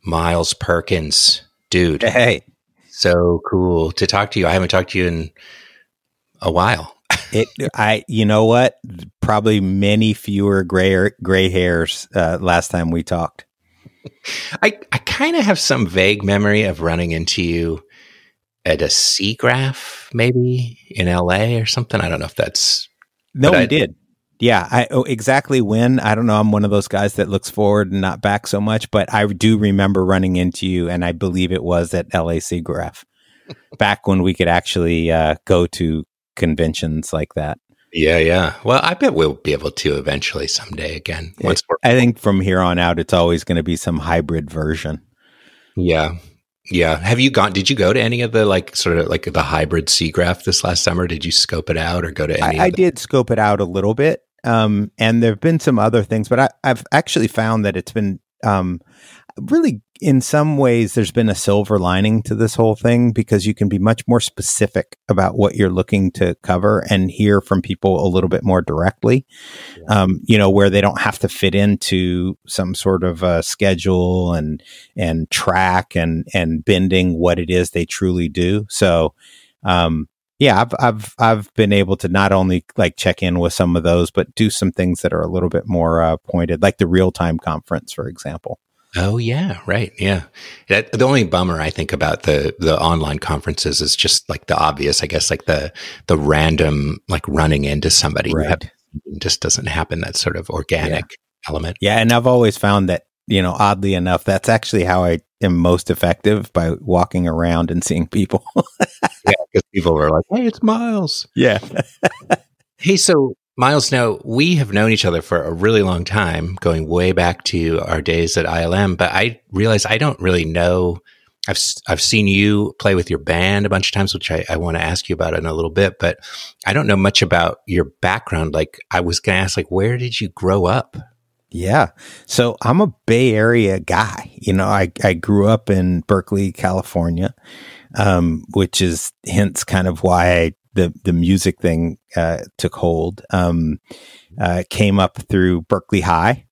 Miles Perkins, dude. Hey, So cool to talk to you. I haven't talked to you in a while. you know what? Probably many fewer gray hairs last time we talked. I kind of have some vague memory of running into you at a SIGGRAPH, maybe in LA or something. I don't know if that's. No, we did. Yeah, exactly when. I don't know. I'm one of those guys that looks forward and not back so much, but I do remember running into you, and I believe it was at LA SIGGRAPH, back when we could actually go to conventions like that. Yeah. Well, I bet we'll be able to eventually someday again. I think from here on out, it's always going to be some hybrid version. Yeah. Did you go to any of the sort of the hybrid SIGGRAPH this last summer? Did you scope it out or go to any? I did scope it out a little bit. And there have been some other things, but I've actually found that it's been really, in some ways, there's been a silver lining to this whole thing, because you can be much more specific about what you're looking to cover and hear from people a little bit more directly, where they don't have to fit into some sort of schedule and track and bending what it is they truly do. So, I've been able to not only check in with some of those, but do some things that are a little bit more pointed, like the real-time conference, for example. Oh yeah, right. Yeah. The only bummer I think about the online conferences is just the obvious, I guess, the random running into somebody. Right. It just doesn't happen. That sort of organic element. Yeah, and I've always found that, oddly enough, that's actually how I am most effective, by walking around and seeing people. Yeah, because people were like, "Hey, it's Miles." Yeah. Hey, so Miles, now we have known each other for a really long time, going way back to our days at ILM, but I realize I don't really know. I've seen you play with your band a bunch of times, which I want to ask you about in a little bit, but I don't know much about your background. I was going to ask, where did you grow up? Yeah. So I'm a Bay Area guy. I grew up in Berkeley, California, which is hence kind of why the music thing took hold. Came up through Berkeley High,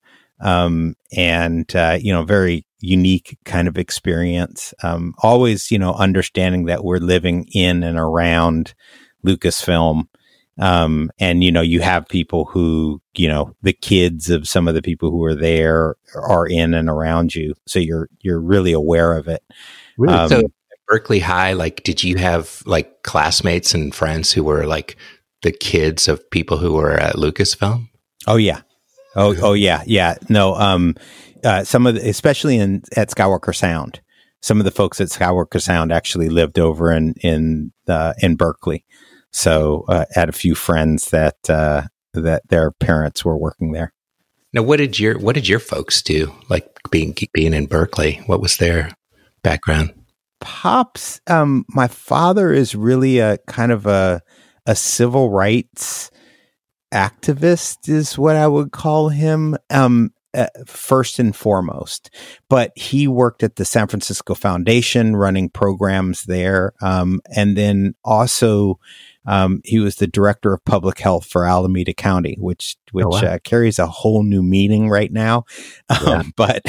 and very unique kind of experience. Always, understanding that we're living in and around Lucasfilm. And you have people who, the kids of some of the people who are there are in and around you. So you're really aware of it. Really? So Berkeley High, did you have classmates and friends who were the kids of people who were at Lucasfilm? Oh yeah. Oh yeah. Yeah. No. Some of especially at Skywalker Sound, some of the folks at Skywalker Sound actually lived over in Berkeley. So, had a few friends that their parents were working there. Now, what did your folks do? Being in Berkeley, what was their background? Pops, my father is really a kind of a civil rights activist, is what I would call him. First and foremost, but he worked at the San Francisco Foundation running programs there. And then also, he was the director of public health for Alameda County, which carries a whole new meaning right now. Yeah.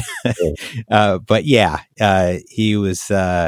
But he was,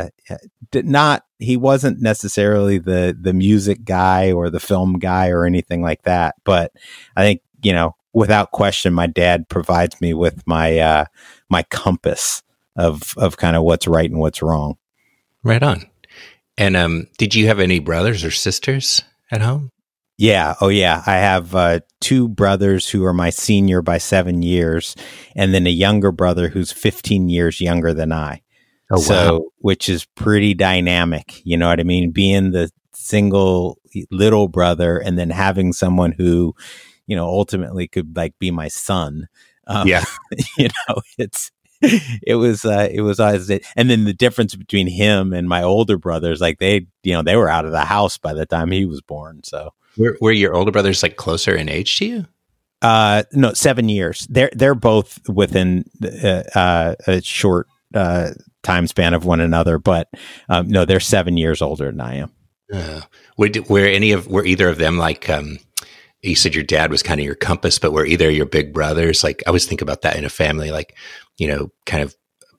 he wasn't necessarily the music guy or the film guy or anything like that. But I think, without question, my dad provides me with my my compass of kind of what's right and what's wrong. Right on. And did you have any brothers or sisters at home? Yeah. Oh, yeah. I have 2 brothers who are my senior by 7 years, and then a younger brother who's 15 years younger than I. Oh, so, wow. Which is pretty dynamic. You know what I mean? Being the single little brother and then having someone who, ultimately could be my son. Yeah. It was always, and then the difference between him and my older brothers, they were out of the house by the time he was born. So were your older brothers closer in age to you? No, 7 years. They're both within a short time span of one another, but no, they're 7 years older than I am. Were either of them you said your dad was kind of your compass, but were either your big brothers, I always think about that in a family, kind of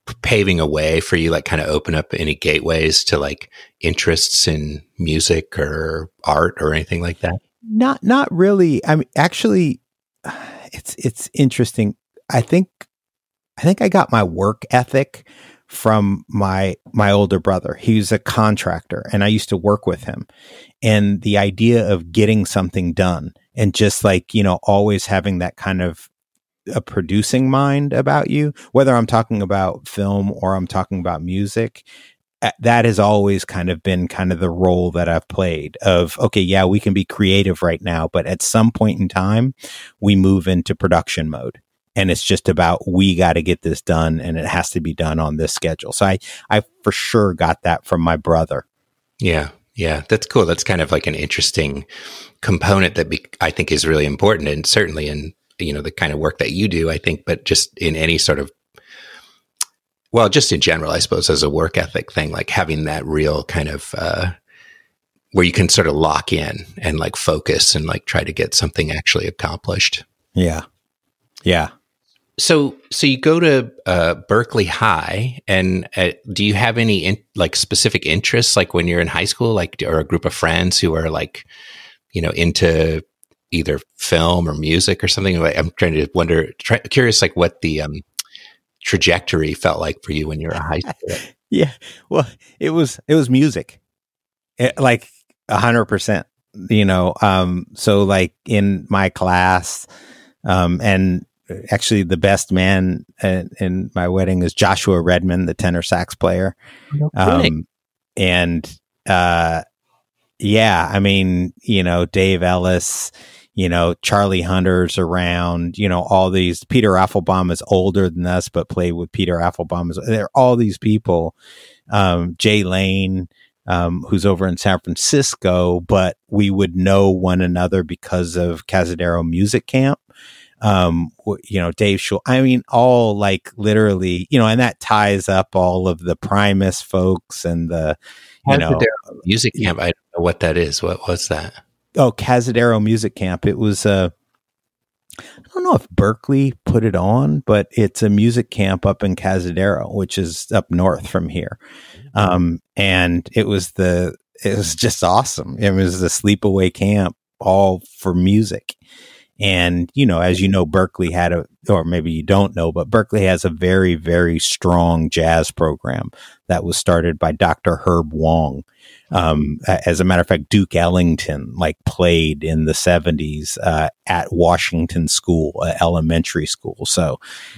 paving a way for you, like kind of open up any gateways to like interests in music or art or anything like that? Not really. I mean, actually, it's interesting. I think I got my work ethic from my older brother. He's a contractor, and I used to work with him. And the idea of getting something done, and just like, always having that kind of a producing mind about you, whether I'm talking about film or I'm talking about music, that has always kind of been kind of the role that I've played of, okay, yeah, we can be creative right now, but at some point in time, we move into production mode. And it's just about, we got to get this done, and it has to be done on this schedule. So I for sure got that from my brother. Yeah. Yeah. That's cool. That's kind of like an interesting component that I think is really important. And certainly in, the kind of work that you do, I think, but just in any sort of, well, just in general, I suppose, as a work ethic thing, like having that real kind of, where you can sort of lock in and like focus and like try to get something actually accomplished. Yeah. Yeah. So you go to Berkeley High, and do you have any like specific interests, like when you're in high school, like, or a group of friends who are like, into either film or music or something? Like, I'm trying to curious, like what the trajectory felt like for you when you were a high school. Yeah, well, it was music, like 100%. So like in my class, and actually the best man in my wedding is Joshua Redman, the tenor sax player. And yeah, I mean, Dave Ellis, Charlie Hunter's around, all these. Peter Affelbaum is older than us, but played with Peter Affelbaum. There are all these people. Jay Lane, who's over in San Francisco, but we would know one another because of Cazadero Music Camp. Dave Schul, I mean, all like literally, and that ties up all of the Primus folks and the, Cazadero Music Camp. I don't know what that is. What was that? Oh, Cazadero Music Camp. It was I don't know if Berkeley put it on, but it's a music camp up in Cazadero, which is up north from here. And it was just awesome. It was the sleepaway camp, all for music. And, as you know, Berkeley had or maybe you don't know, but Berkeley has a very, very strong jazz program that was started by Dr. Herb Wong. As a matter of fact, Duke Ellington played in the 70s at Washington School, elementary school. So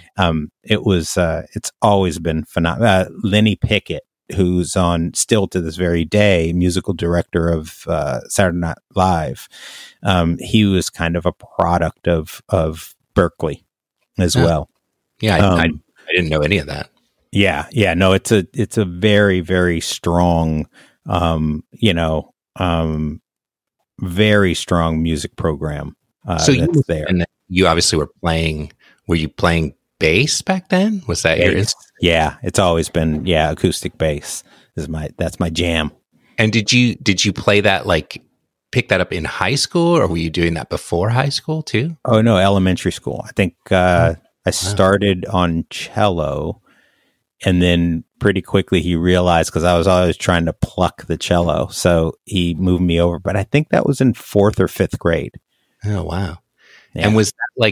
it's always been phenomenal. Lenny Pickett, who's on still to this very day, musical director of Saturday Night Live. He was kind of a product of Berkeley as well. Yeah, I didn't know any of that. Yeah, no, it's a very, very strong, very strong music program. So that's there. And you obviously were you playing bass back then? Was that yours? Yeah, it's always been, acoustic bass that's my jam. And did you play that, pick that up in high school, or were you doing that before high school too? Oh no, elementary school. I think I started on cello, and then pretty quickly he realized, because I was always trying to pluck the cello, so he moved me over. But I think that was in 4th or 5th grade. Oh wow! Yeah. And was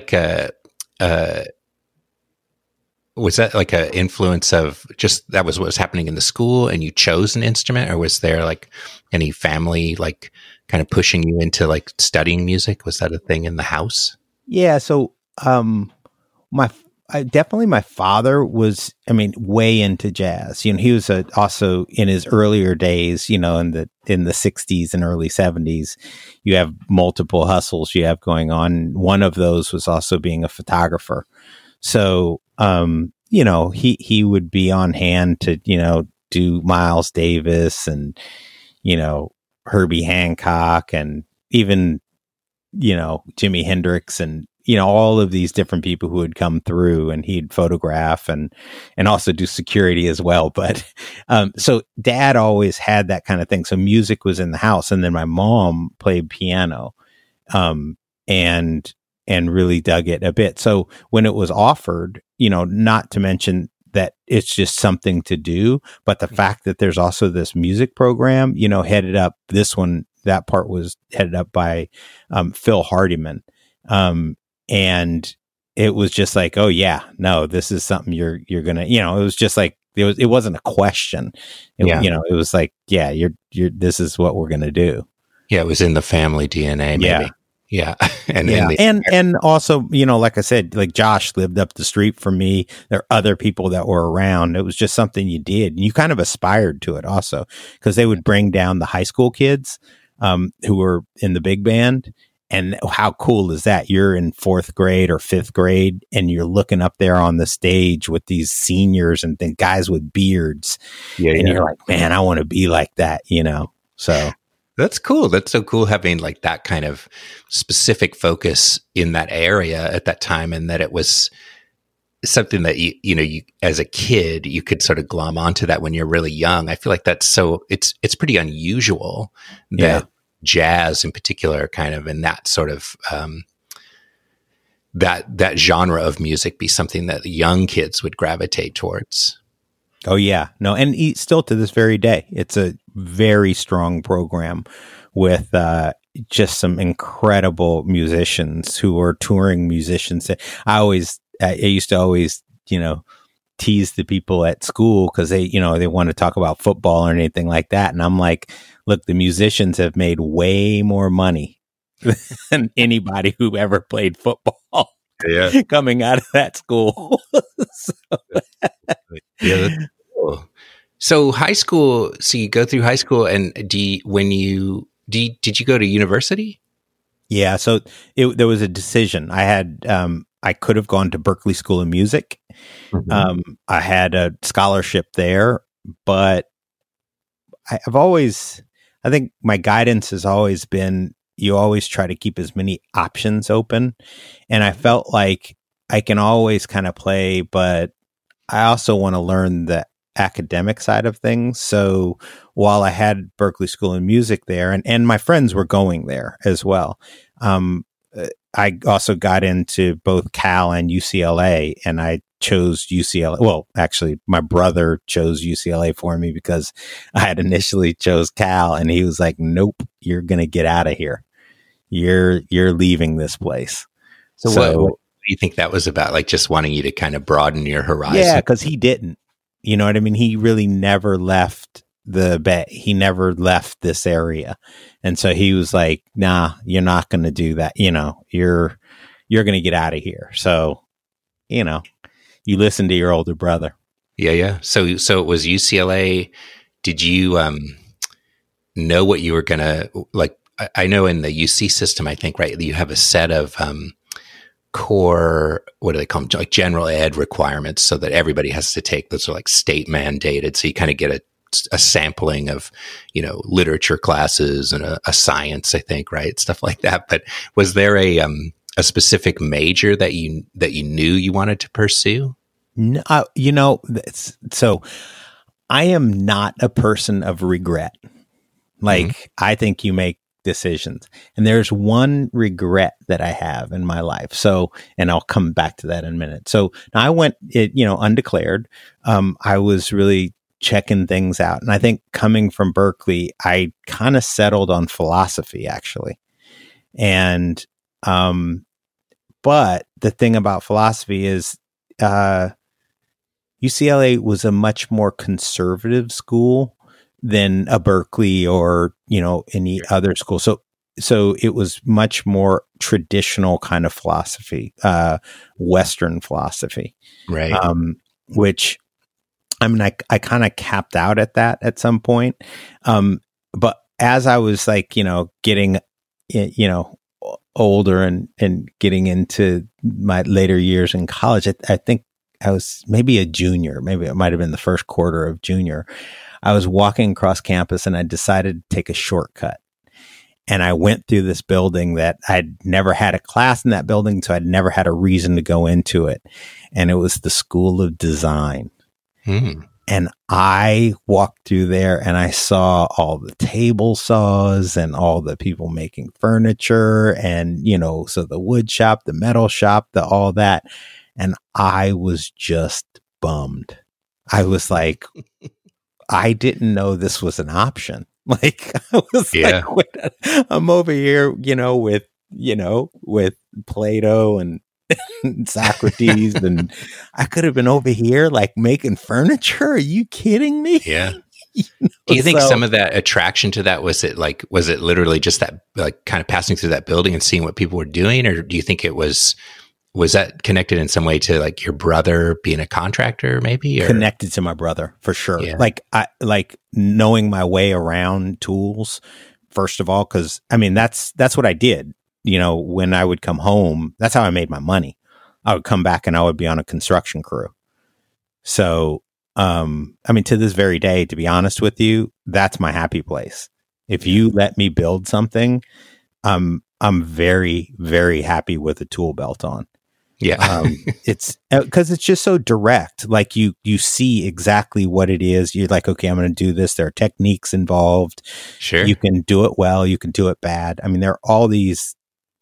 that like a influence of just that was what was happening in the school, and you chose an instrument, or was there any family kind of pushing you into studying music? Was that a thing in the house? Yeah. So, definitely my father was, way into jazz. He was also in his earlier days, in the 60s and early 70s, you have multiple hustles you have going on. One of those was also being a photographer. So, he would be on hand to, do Miles Davis and, Herbie Hancock, and even, Jimi Hendrix, and, all of these different people who would come through, and he'd photograph and also do security as well. But, so Dad always had that kind of thing. So music was in the house. And then my mom played piano, and really dug it a bit. So when it was offered, not to mention that it's just something to do. But the fact that there's also this music program, that part was headed up by Phil Hardiman. And it was just like, oh yeah, no, this is something you're going to, it was just like, it wasn't a question. It was like, yeah, this is what we're going to do. Yeah. It was in the family DNA. Maybe. Yeah. Yeah. And also, like I said, like Josh lived up the street from me. There are other people that were around. It was just something you did. And you kind of aspired to it also, because they would bring down the high school kids who were in the big band. And how cool is that? You're in 4th grade or 5th grade and you're looking up there on the stage with these seniors and the guys with beards. And you're like, man, I want to be like that, so. That's cool. That's so cool having like that kind of specific focus in that area at that time, and that it was something that you as a kid, you could sort of glom onto that when you're really young. I feel like it's pretty unusual that jazz in particular kind of in that sort of that genre of music be something that young kids would gravitate towards. Oh yeah, no, and still to this very day, it's a very strong program with just some incredible musicians who are touring musicians. I used to always, tease the people at school because they want to talk about football or anything like that, and I'm like, look, the musicians have made way more money than anybody who ever played football. Yeah. Coming out of that school. Yeah. Cool. So high school, so you go through high school, and did you go to university? Yeah. So there was a decision. I could have gone to Berklee School of Music. Mm-hmm. I had a scholarship there, but I think my guidance has always been, you always try to keep as many options open. And I felt like I can always kind of play, but I also want to learn the academic side of things. So while I had Berklee School of Music there, and my friends were going there as well, I also got into both Cal and UCLA, and I chose UCLA. Well, actually, my brother chose UCLA for me because I had initially chose Cal, and he was like, "Nope, you're going to get out of here. You're leaving this place." So what do you think that was about? Like just wanting you to kind of broaden your horizon? Yeah, because he didn't. You know what I mean? He really never left the Bay. He never left this area. And so he was like, nah, you're not going to do that. You're going to get out of here. So, you listen to your older brother. Yeah. Yeah. So it was UCLA. Did you, know what you were going to like? I know in the UC system, I think, right, you have a set of, core, what do they call them? Like general ed requirements, so that everybody has to take. Those are like state mandated. So you kind of get a sampling of, literature classes and a science, I think, right? Stuff like that. But was there a specific major that you knew you wanted to pursue? No, so I am not a person of regret. Like, I think you make decisions, and there's one regret that I have in my life. So, and I'll come back to that in a minute. So I went, undeclared. I was really checking things out. And I think coming from Berklee, I kind of settled on philosophy actually. And, but the thing about philosophy is, UCLA was a much more conservative school than a Berklee or, any other school. So it was much more traditional kind of philosophy, Western philosophy. Right. Which, I mean, I kind of capped out at that at some point. But as I was like, getting, older and getting into my later years in college, I think I was maybe a junior, maybe it might've been the first quarter of junior. I was walking across campus and I decided to take a shortcut. And I went through this building that I'd never had a class in that building, so I'd never had a reason to go into it. And it was the School of Design. And I walked through there and I saw all the table saws and all the people making furniture and, so the wood shop, the metal shop, all that. And I was just bummed. I was like, I didn't know this was an option. Like, I was like, wait, I'm over here, with Plato and Socrates, and I could have been over here like making furniture. Are you kidding me? Yeah. Do you think some of that attraction to that was it literally just that, like, kind of passing through that building and seeing what people were doing, or do you think it was that connected in some way to like your brother being a contractor, maybe? Or? Connected to my brother for sure. Yeah. Like knowing my way around tools, first of all, because I mean that's what I did. When I would come home, that's how I made my money. I would come back and I would be on a construction crew. So, I mean, to this very day, to be honest with you, that's my happy place. If you let me build something, I'm very, very happy with a tool belt on. Yeah. It's because it's just so direct. Like you see exactly what it is. You're like, okay, I'm going to do this. There are techniques involved. Sure. You can do it well. You can do it bad. I mean, there are all these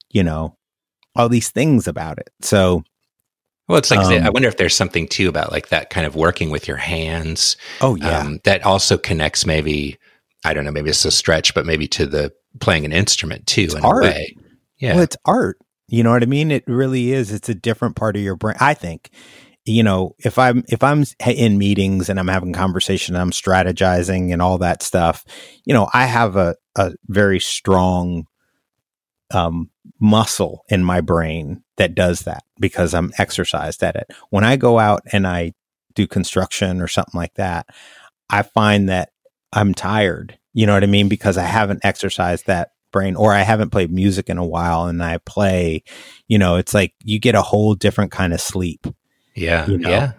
things about it. So, well, it's like, I wonder if there's something too about like that kind of working with your hands. Oh yeah. That also connects maybe, I don't know, maybe it's a stretch, but maybe to the playing an instrument too, in art. A way. Yeah. Well, it's art. You know what I mean? It really is. It's a different part of your brain. I think, if I'm in meetings and I'm having conversation, I'm strategizing and all that stuff, I have a very strong muscle in my brain that does that because I'm exercised at it. When I go out and I do construction or something like that, I find that I'm tired. You know what I mean? Because I haven't exercised that brain, or I haven't played music in a while and I play, it's like you get a whole different kind of sleep. Yeah. Yeah.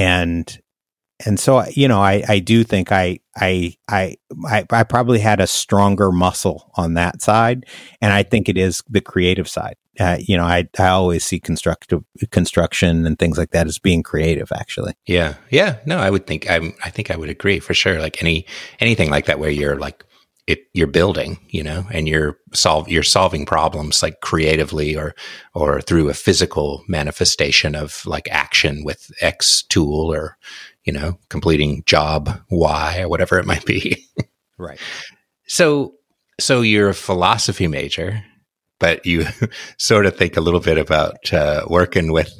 And so, I do think I probably had a stronger muscle on that side. And I think it is the creative side. I always see construction and things like that as being creative, actually. Yeah. Yeah. No, I think I would agree for sure. Like anything like that, where you're like, you're building, and you're solving problems like creatively or through a physical manifestation of like action with X tool, or, completing job Y or whatever it might be. Right. So you're a philosophy major, but you sort of think a little bit about working with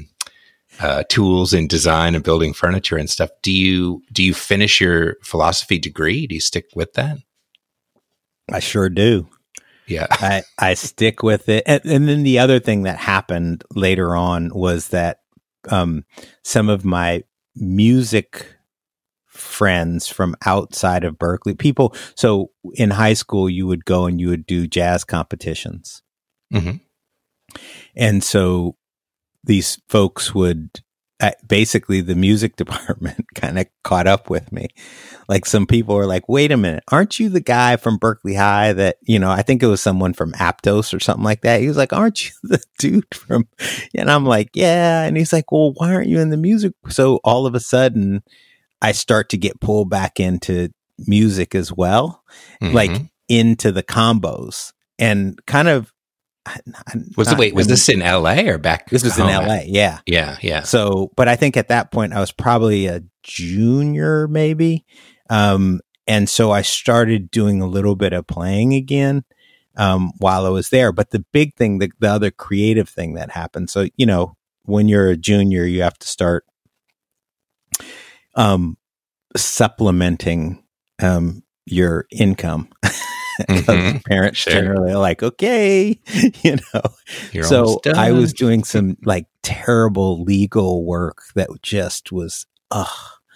tools and design and building furniture and stuff. Do you finish your philosophy degree? Do you stick with that? I sure do. Yeah. I stick with it. And then the other thing that happened later on was that some of my music friends from outside of Berkeley, so in high school, you would go and you would do jazz competitions. Mm-hmm. And so these folks would, basically the music department kind of caught up with me. Like some people were like, wait a minute, aren't you the guy from Berkeley High that, I think it was someone from Aptos or something like that. He was like, aren't you the dude from, and I'm like, yeah. And he's like, well, why aren't you in the music? So all of a sudden I start to get pulled back into music as well, like into the combos and kind of, was this in LA or back? This was in LA. Yeah. Yeah. Yeah. So, but I think at that point I was probably a junior maybe. And so I started doing a little bit of playing again, while I was there. But the big thing, the other creative thing that happened. So, when you're a junior, you have to start, supplementing, your income. Parents generally are like, okay, so I was doing some like terrible legal work that just was, oh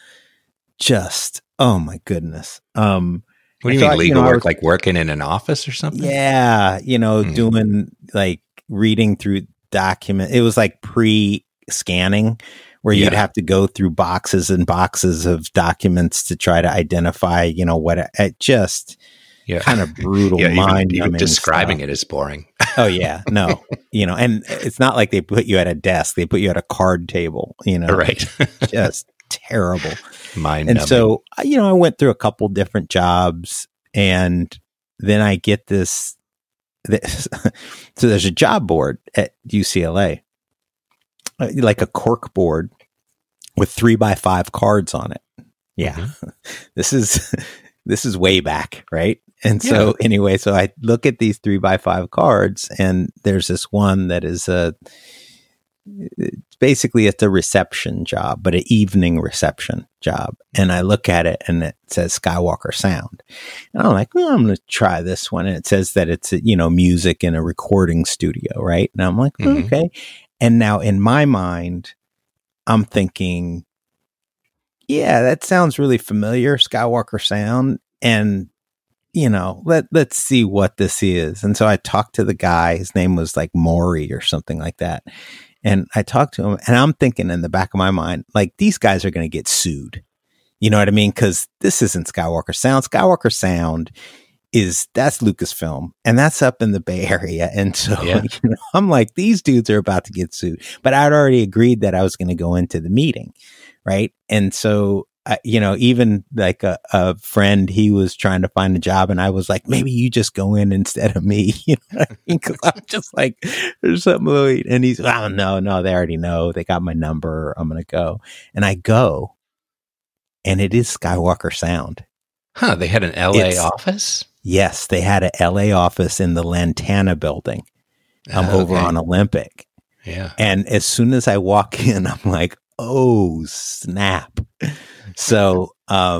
my goodness. What do you mean legal work? Like working in an office or something? Yeah. Doing like reading through document. It was like pre-scanning where you'd have to go through boxes and boxes of documents to try to identify, what it just, kind of brutal, mind-numbing. Describing stuff. It is boring. Oh yeah, no, and it's not like they put you at a desk; they put you at a card table. Right? Just terrible, mind-numbing. And so, I went through a couple different jobs, and then I get this. So there's a job board at UCLA, like a cork board, with 3x5 cards on it. Yeah. Mm-hmm. This is way back, right? And so anyway, so I look at these 3x5 cards, and there's this one that is basically it's a reception job, but an evening reception job. And I look at it and it says Skywalker Sound. And I'm like, well, I'm going to try this one. And it says that it's, music in a recording studio, right? And I'm like, okay. And now in my mind, I'm thinking, yeah, that sounds really familiar, Skywalker Sound. And, let's see what this is. And so I talked to the guy. His name was like Maury or something like that. And I talked to him, and I'm thinking in the back of my mind, like, these guys are going to get sued. You know what I mean? Because this isn't Skywalker Sound. Skywalker Sound that's Lucasfilm, and that's up in the Bay Area. And so I'm like, these dudes are about to get sued. But I'd already agreed that I was going to go into the meeting, right? And so even like a friend, he was trying to find a job, and I was like, maybe you just go in instead of me. You know what I mean? Because I'm just like, there's something, Louis. And he's, oh, no, they already know. They got my number. I'm going to go. And I go, and it is Skywalker Sound. Huh. They had an LA office? Yes. They had an LA office in the Lantana building over on Olympic. Yeah. And as soon as I walk in, I'm like, oh, snap. So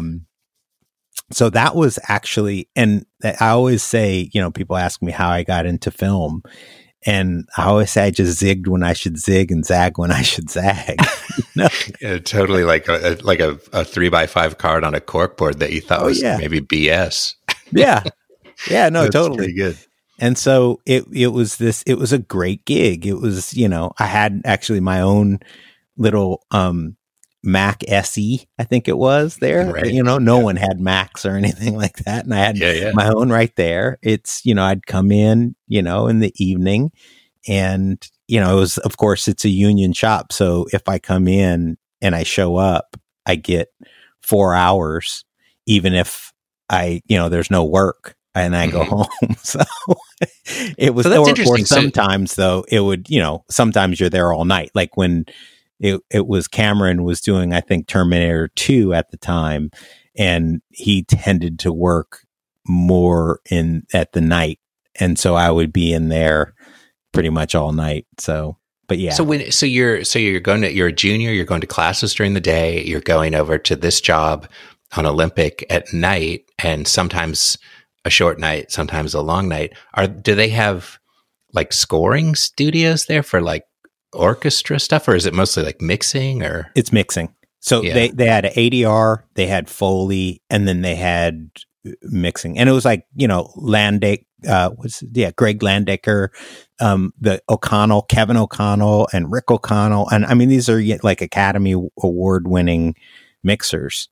that was actually, and I always say, people ask me how I got into film, and I always say I just zigged when I should zig and zag when I should zag. Yeah, totally like a 3x5 card on a corkboard that you thought was maybe BS. Yeah. Yeah, no, That's totally. pretty good. And so it was a great gig. It was, I had actually my own little, Mac SE, I think it was there. Right. No one had Macs or anything like that. And I had my own right there. It's, I'd come in, in the evening, and, it was, of course, it's a union shop. So if I come in and I show up, I get 4 hours, even if there's no work, and I go home. So it was, that's interesting. Sometimes though, it would, sometimes you're there all night. Like when, it was Cameron was doing, I think, Terminator 2 at the time, and he tended to work more at the night. And so I would be in there pretty much all night. So, but yeah. So you're a junior, you're going to classes during the day, you're going over to this job on Olympic at night, and sometimes a short night, sometimes a long night. Do they have like scoring studios there for like orchestra stuff, or is it mostly like mixing? Or it's mixing. So they had an ADR, they had Foley, and then they had mixing, and it was like Greg Landecker, the Kevin O'Connell, and Rick O'Connell, and I mean these are like Academy Award winning mixers.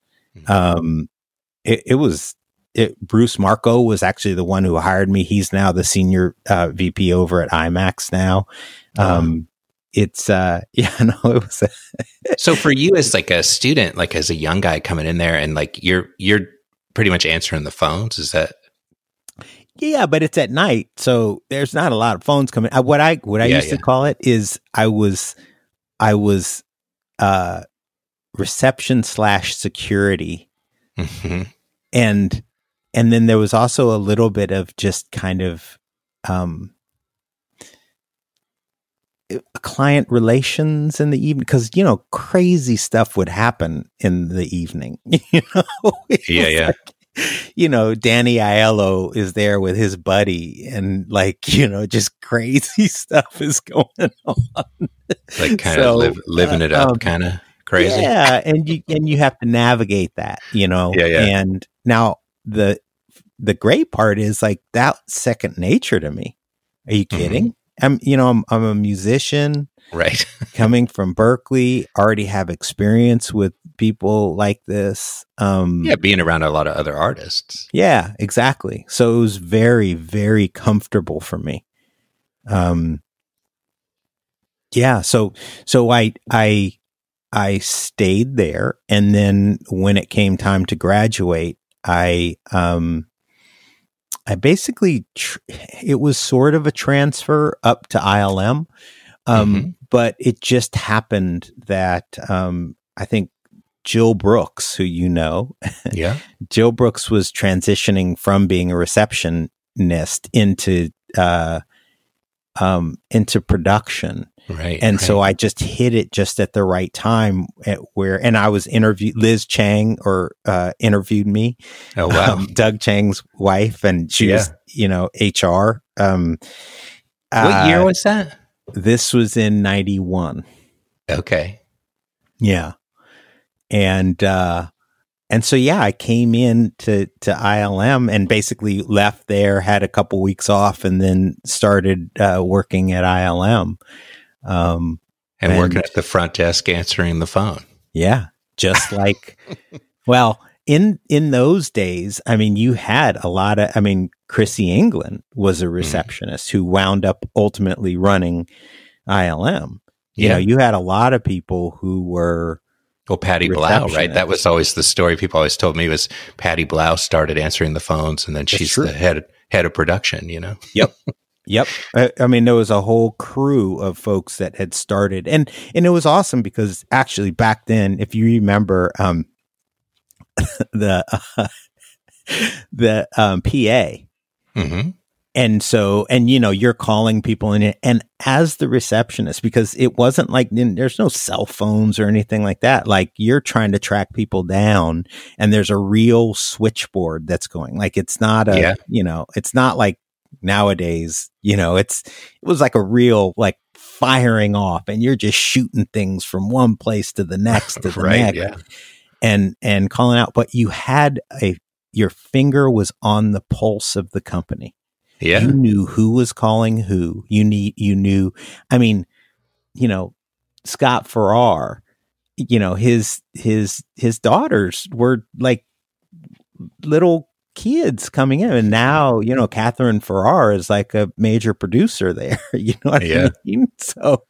Bruce Marco was actually the one who hired me. He's now the senior VP over at IMAX now. It was. So for you as like a student, like as a young guy coming in there, and like you're pretty much answering the phones, is that? Yeah, but it's at night, so there's not a lot of phones coming. What I used to call it is I was reception / security, and then there was also a little bit of just kind of client relations in the evening, because crazy stuff would happen in the evening. Danny Aiello is there with his buddy, and just crazy stuff is going on, like kind of living it up, kind of crazy. Yeah, and you have to navigate that, And now the great part is like that's second nature to me. Are you kidding? I'm a musician, right? Coming from Berkeley, already have experience with people like this. Being around a lot of other artists. Yeah, exactly. So it was very, very comfortable for me. So I stayed there, and then when it came time to graduate, I basically, it was sort of a transfer up to ILM. But it just happened that I think Jill Brooks, who you know, Yeah. Jill Brooks was transitioning from being a receptionist into production. Right. And so I just hit it just at the right time and I was Liz Chang interviewed me. Oh, wow. Doug Chang's wife, and she was, HR. What year was that? This was in 91. Okay. Yeah. And so, I came in to ILM and basically left there, had a couple weeks off, and then started working at ILM. And working at the front desk, answering the phone. Yeah. Just like, well, in those days, I mean, you had a lot of, Chrissy England was a receptionist who wound up ultimately running ILM. You know, you had a lot of people who were, well, Patty Blau, right? That was always the story people always told me was Patty Blau started answering the phones, and then she's the head of production, Yep. Yep. There was a whole crew of folks that had started, and it was awesome because actually back then, if you remember, the PA. Mm-hmm. And so, you're calling people in, and as the receptionist, because it wasn't like there's no cell phones or anything like that. Like, you're trying to track people down, and there's a real switchboard that's going. Like, it's not it's not like nowadays, it was like a real, like, firing off, and you're just shooting things from one place to the next to the next, and calling out. But you had your finger was on the pulse of the company. Yeah. You knew who was calling who. You knew, Scott Farrar, his daughters were like little kids coming in. And now, Catherine Farrar is like a major producer there. You know what I mean? So,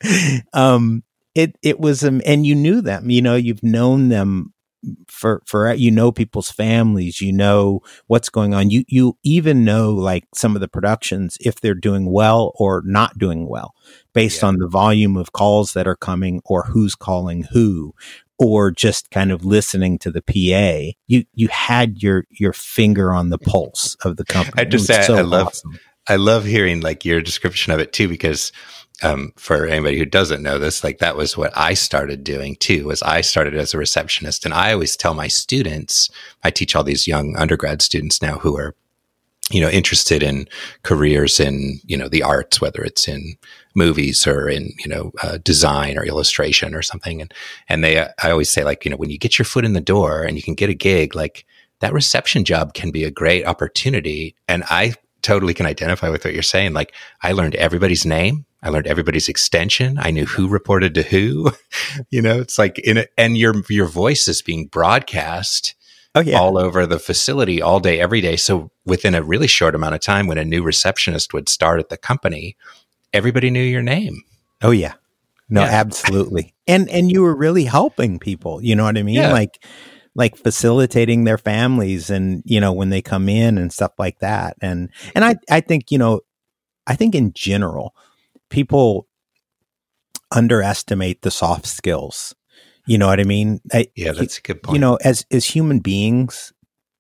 it was, and you knew them, you've known them for people's families, what's going on. You even know, like, some of the productions, if they're doing well or not doing well based on the volume of calls that are coming or who's calling who, or just kind of listening to the PA. You had your finger on the pulse of the company. I just say, I love hearing, like, your description of it too, because for anybody who doesn't know this, like, that was what I started doing too, was I started as a receptionist. And I always tell my students, I teach all these young undergrad students now who are, interested in careers in, the arts, whether it's in movies or in, design or illustration or something. And I always say, like, when you get your foot in the door and you can get a gig, like, that reception job can be a great opportunity. And I totally can identify with what you're saying. Like, I learned everybody's name. I learned everybody's extension. I knew who reported to who. It's like and your voice is being broadcast all over the facility all day, every day. So within a really short amount of time, when a new receptionist would start at the company, everybody knew your name. Oh yeah, no, absolutely. And you were really helping people. You know what I mean? Yeah. Like facilitating their families, and when they come in and stuff like that. And I think I think in general, people underestimate the soft skills. You know what I mean? That's a good point. As human beings,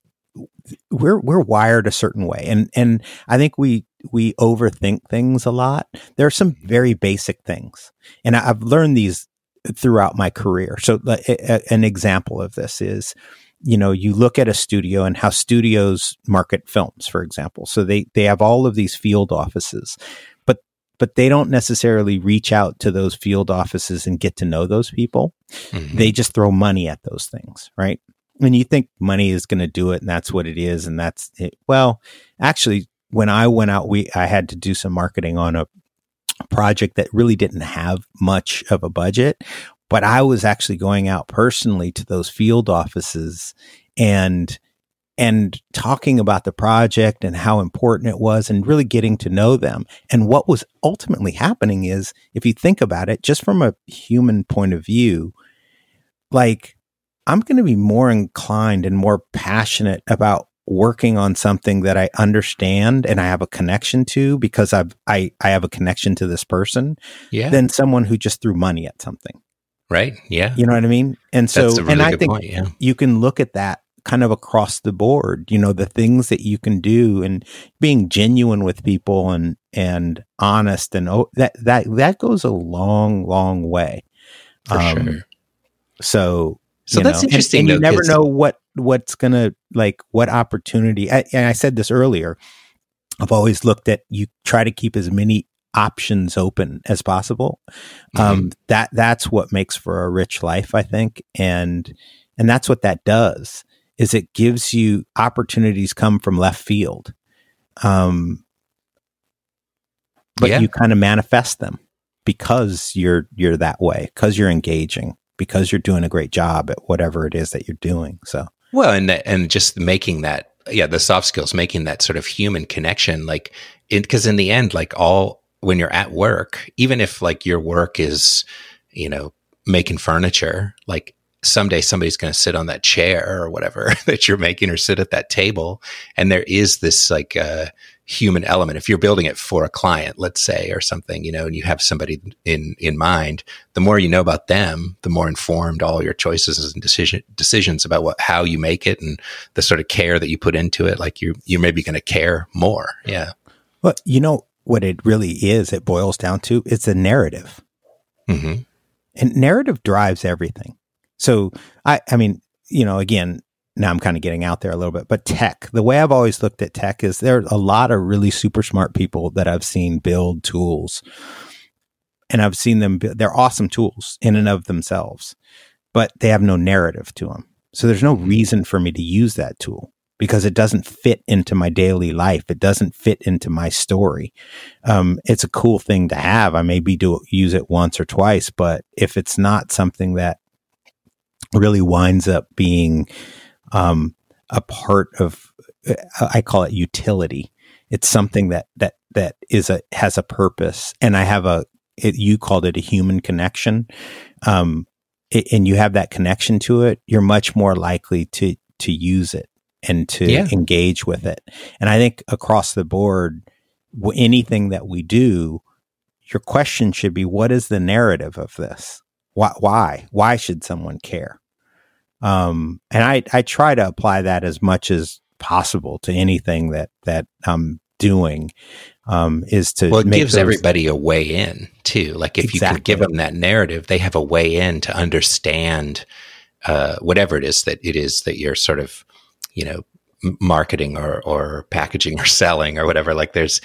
we're wired a certain way, and I think we overthink things a lot. There are some very basic things, and I've learned these throughout my career. So an example of this is, you look at a studio and how studios market films, for example. So they have all of these field offices, but they don't necessarily reach out to those field offices and get to know those people. Mm-hmm. They just throw money at those things, right? And you think money is going to do it, and that's what it is, and that's it. Well, actually, when I went out, I had to do some marketing on a project that really didn't have much of a budget, but I was actually going out personally to those field offices and talking about the project and how important it was, and really getting to know them. And what was ultimately happening is, if you think about it, just from a human point of view, like, I'm going to be more inclined and more passionate about working on something that I understand and I have a connection to, because I have a connection to this person, than someone who just threw money at something. Right. Yeah. You know what I mean? And so, That's a really and I good think point. Yeah. you can look at that kind of across the board, the things that you can do and being genuine with people and honest and that goes a long, long way. For sure. So that's interesting. And though, you never know what's going to what opportunity. And I said this earlier, I've always looked at, you try to keep as many options open as possible. That's what makes for a rich life, I think. And that's what that does, is it gives you opportunities come from left field. But you kind of manifest them because you're that way, because you're engaging, because you're doing a great job at whatever it is that you're doing. So, well, and just making that, the soft skills, making that sort of human connection, because in the end, when you're at work, even if your work is, making furniture, someday somebody's going to sit on that chair or whatever that you're making, or sit at that table. And there is this human element. If you're building it for a client, let's say, or something, and you have somebody in mind, the more you know about them, the more informed all your choices and decisions about how you make it, and the sort of care that you put into it. You're maybe going to care more. Yeah. Well, what it really is, it boils down to, it's a narrative. Mm-hmm. And narrative drives everything. So I mean, again, now I'm kind of getting out there a little bit, but tech, the way I've always looked at tech is there are a lot of really super smart people that I've seen build tools, and I've seen them, they're awesome tools in and of themselves, but they have no narrative to them. So there's no reason for me to use that tool because it doesn't fit into my daily life. It doesn't fit into my story. It's a cool thing to have. I maybe use it once or twice, but if it's not something that really winds up being a part of, I call it utility. It's something that has a purpose, and I have you called it a human connection, and you have that connection to it. You're much more likely to use it and to engage with it. And I think across the board, anything that we do, your question should be, what is the narrative of this? Why should someone care? And I try to apply that as much as possible to anything that I'm doing, is to it gives everybody a way in too. If you can give them that narrative, they have a way in to understand, whatever it is that you're sort of, marketing or packaging or selling or whatever. There's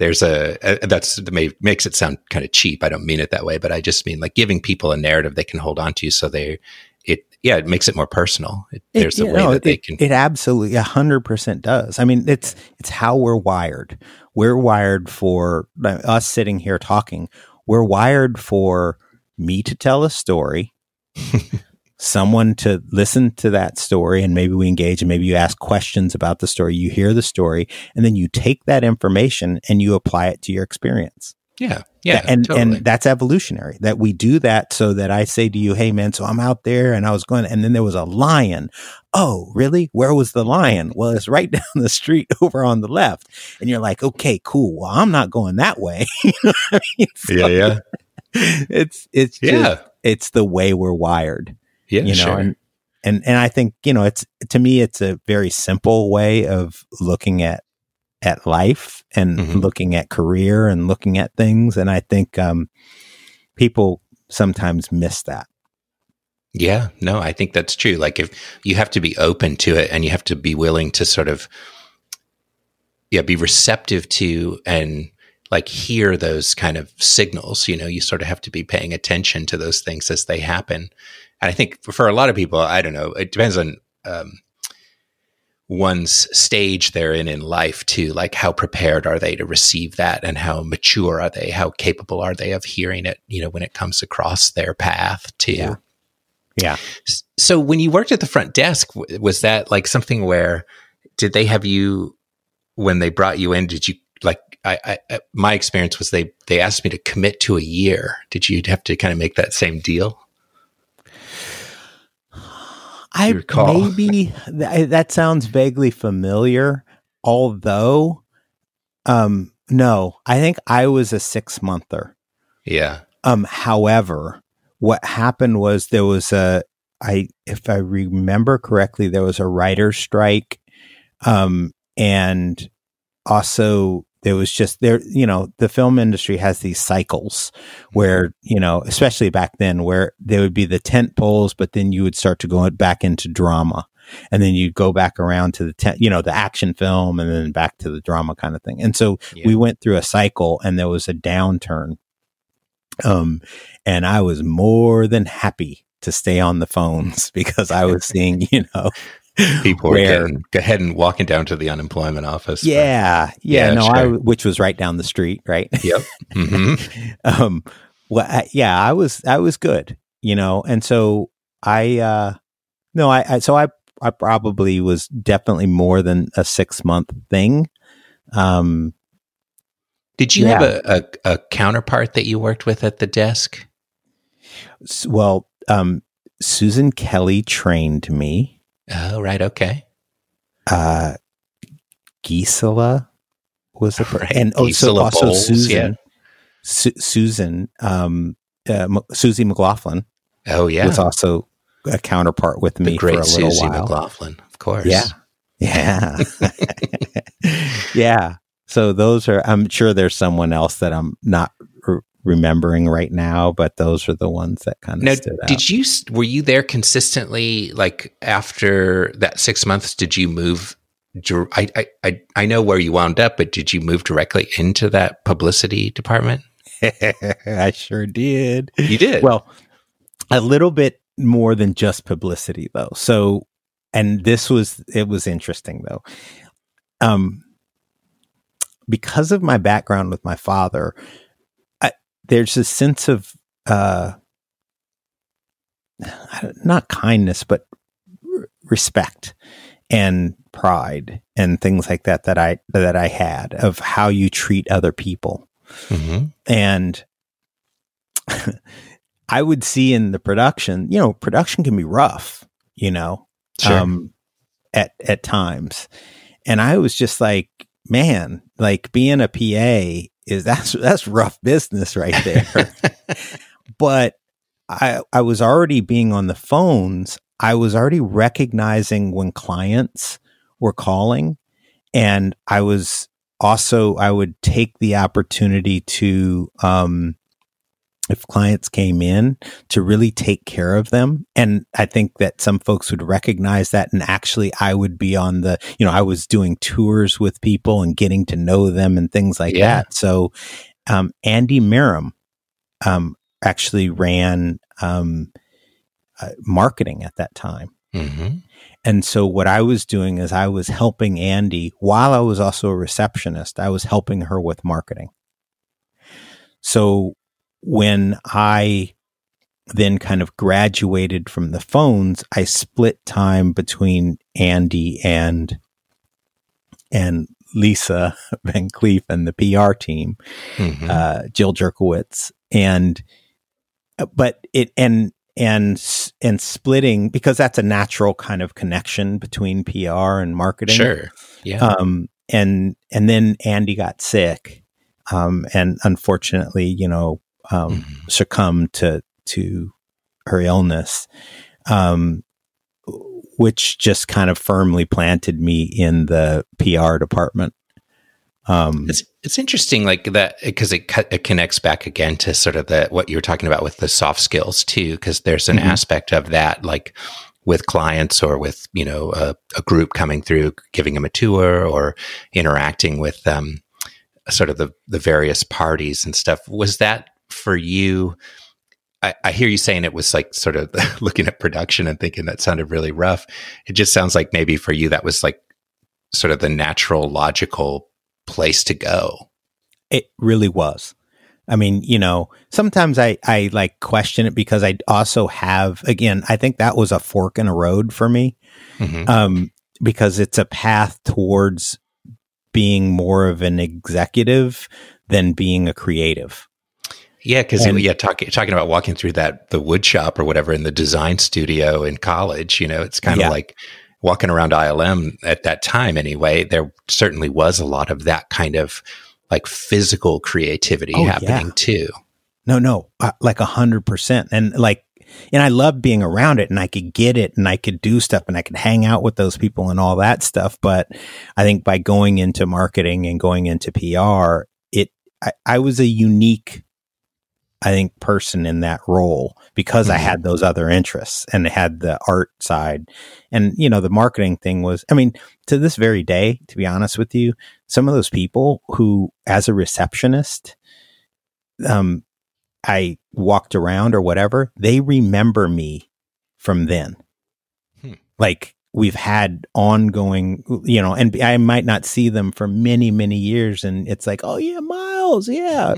makes it sound kind of cheap. I don't mean it that way, but I just mean giving people a narrative they can hold on to, so it makes it more personal. There's a way that they can. It absolutely 100% does. I mean, it's how we're wired. We're wired for us sitting here talking. We're wired for me to tell a story, someone to listen to that story, and maybe we engage, and maybe you ask questions about the story. You hear the story, and then you take that information and you apply it to your experience. Yeah. And totally. and that's evolutionary, that we do that so that I say to you, hey man, so I'm out there and I was going, and then there was a lion. Oh, really? Where was the lion? Well, it's right down the street over on the left. And you're like, okay, cool. Well, I'm not going that way. Yeah. It's just, it's the way we're wired. Yeah. Sure. And I think, it's, to me, it's a very simple way of looking at life and looking at career and looking at things. And I think people sometimes miss that. Yeah, no, I think that's true. If you have to be open to it, and you have to be willing to sort of, be receptive to and hear those kind of signals, you sort of have to be paying attention to those things as they happen. And I think for a lot of people, I don't know, it depends on, one's stage they're in life too. How prepared are they to receive that, and how mature are they? How capable are they of hearing it, when it comes across their path too? Yeah. So when you worked at the front desk, was that something where, did they have you, when they brought you in, did you my experience was they asked me to commit to a year. Did you have to kind of make that same deal? Maybe that sounds vaguely familiar, although, no, I think I was a 6-monther. Yeah. However, what happened was there was if I remember correctly, there was a writer's strike. And also there was just the film industry has these cycles where, especially back then, where there would be the tent poles, but then you would start to go back into drama. And then you'd go back around to the action film and then back to the drama kind of thing. And so we went through a cycle and there was a downturn. And I was more than happy to stay on the phones because I was seeing, people were heading walking down to the unemployment office. Which was right down the street, right? Yep. Mm-hmm. I was good, and so I probably was definitely more than a 6-month thing. Did you have a counterpart that you worked with at the desk? Well, Susan Kelly trained me. Oh, right. Okay. Gisela was a right. And Gisela also Bowles, Susan, Susie McLaughlin. Oh, yeah. Was also a counterpart with me for a little Susie while. McLaughlin, of course. Yeah. Yeah. So those are, I'm sure there's someone else that I'm not remembering right now, but those are the ones that kind of stood out. Were you there consistently? Like after that 6 months, did you move? I know where you wound up, but did you move directly into that publicity department? I sure did. You did? Well, a little bit more than just publicity though. So, and it was interesting though. Because of my background with my father, there's a sense of, not kindness, but respect and pride and things like that I had of how you treat other people. Mm-hmm. And I would see in the production, production can be rough, Sure. At times. And I was just like, man, like being a PA that's rough business right there. But I was already being on the phones. I was already recognizing when clients were calling, and I would take the opportunity to, if clients came in, to really take care of them. And I think that some folks would recognize that. And actually I would be on I was doing tours with people and getting to know them and things like that. So, Andy Merrim, actually ran, marketing at that time. Mm-hmm. And so what I was doing is I was helping Andy while I was also a receptionist. I was helping her with marketing. So when I then kind of graduated from the phones, I split time between Andy and Lisa Van Cleef and the PR team, mm-hmm. Jill Jerkowitz, and splitting, because that's a natural kind of connection between PR and marketing. Sure. Yeah. And then Andy got sick, and unfortunately, mm-hmm. succumbed to her illness, which just kind of firmly planted me in the PR department. It's interesting, like that, because it connects back again to sort of what you were talking about with the soft skills too, because there's an mm-hmm. aspect of that, like with clients or with, a group coming through, giving them a tour or interacting with sort of the various parties and stuff. Was that for you? I hear you saying it was like sort of looking at production and thinking that sounded really rough. It just sounds like maybe for you that was like sort of the natural, logical place to go. It really was. I mean, sometimes I like question it because I also have, again, I think that was a fork in a road for me, mm-hmm. Because it's a path towards being more of an executive than being a creative. Yeah, because talking about walking through the wood shop or whatever in the design studio in college, it's kind of like walking around ILM at that time anyway. There certainly was a lot of that kind of like physical creativity happening too. No, like 100%. And I love being around it, and I could get it, and I could do stuff, and I could hang out with those people and all that stuff. But I think by going into marketing and going into PR, I was a unique, I think, person in that role because I had those other interests and had the art side. And, the marketing thing was, I mean, to this very day, to be honest with you, some of those people who, as a receptionist, I walked around or whatever, they remember me from then. Like, we've had ongoing, and I might not see them for many, many years. And it's like, oh yeah, Miles. Yeah.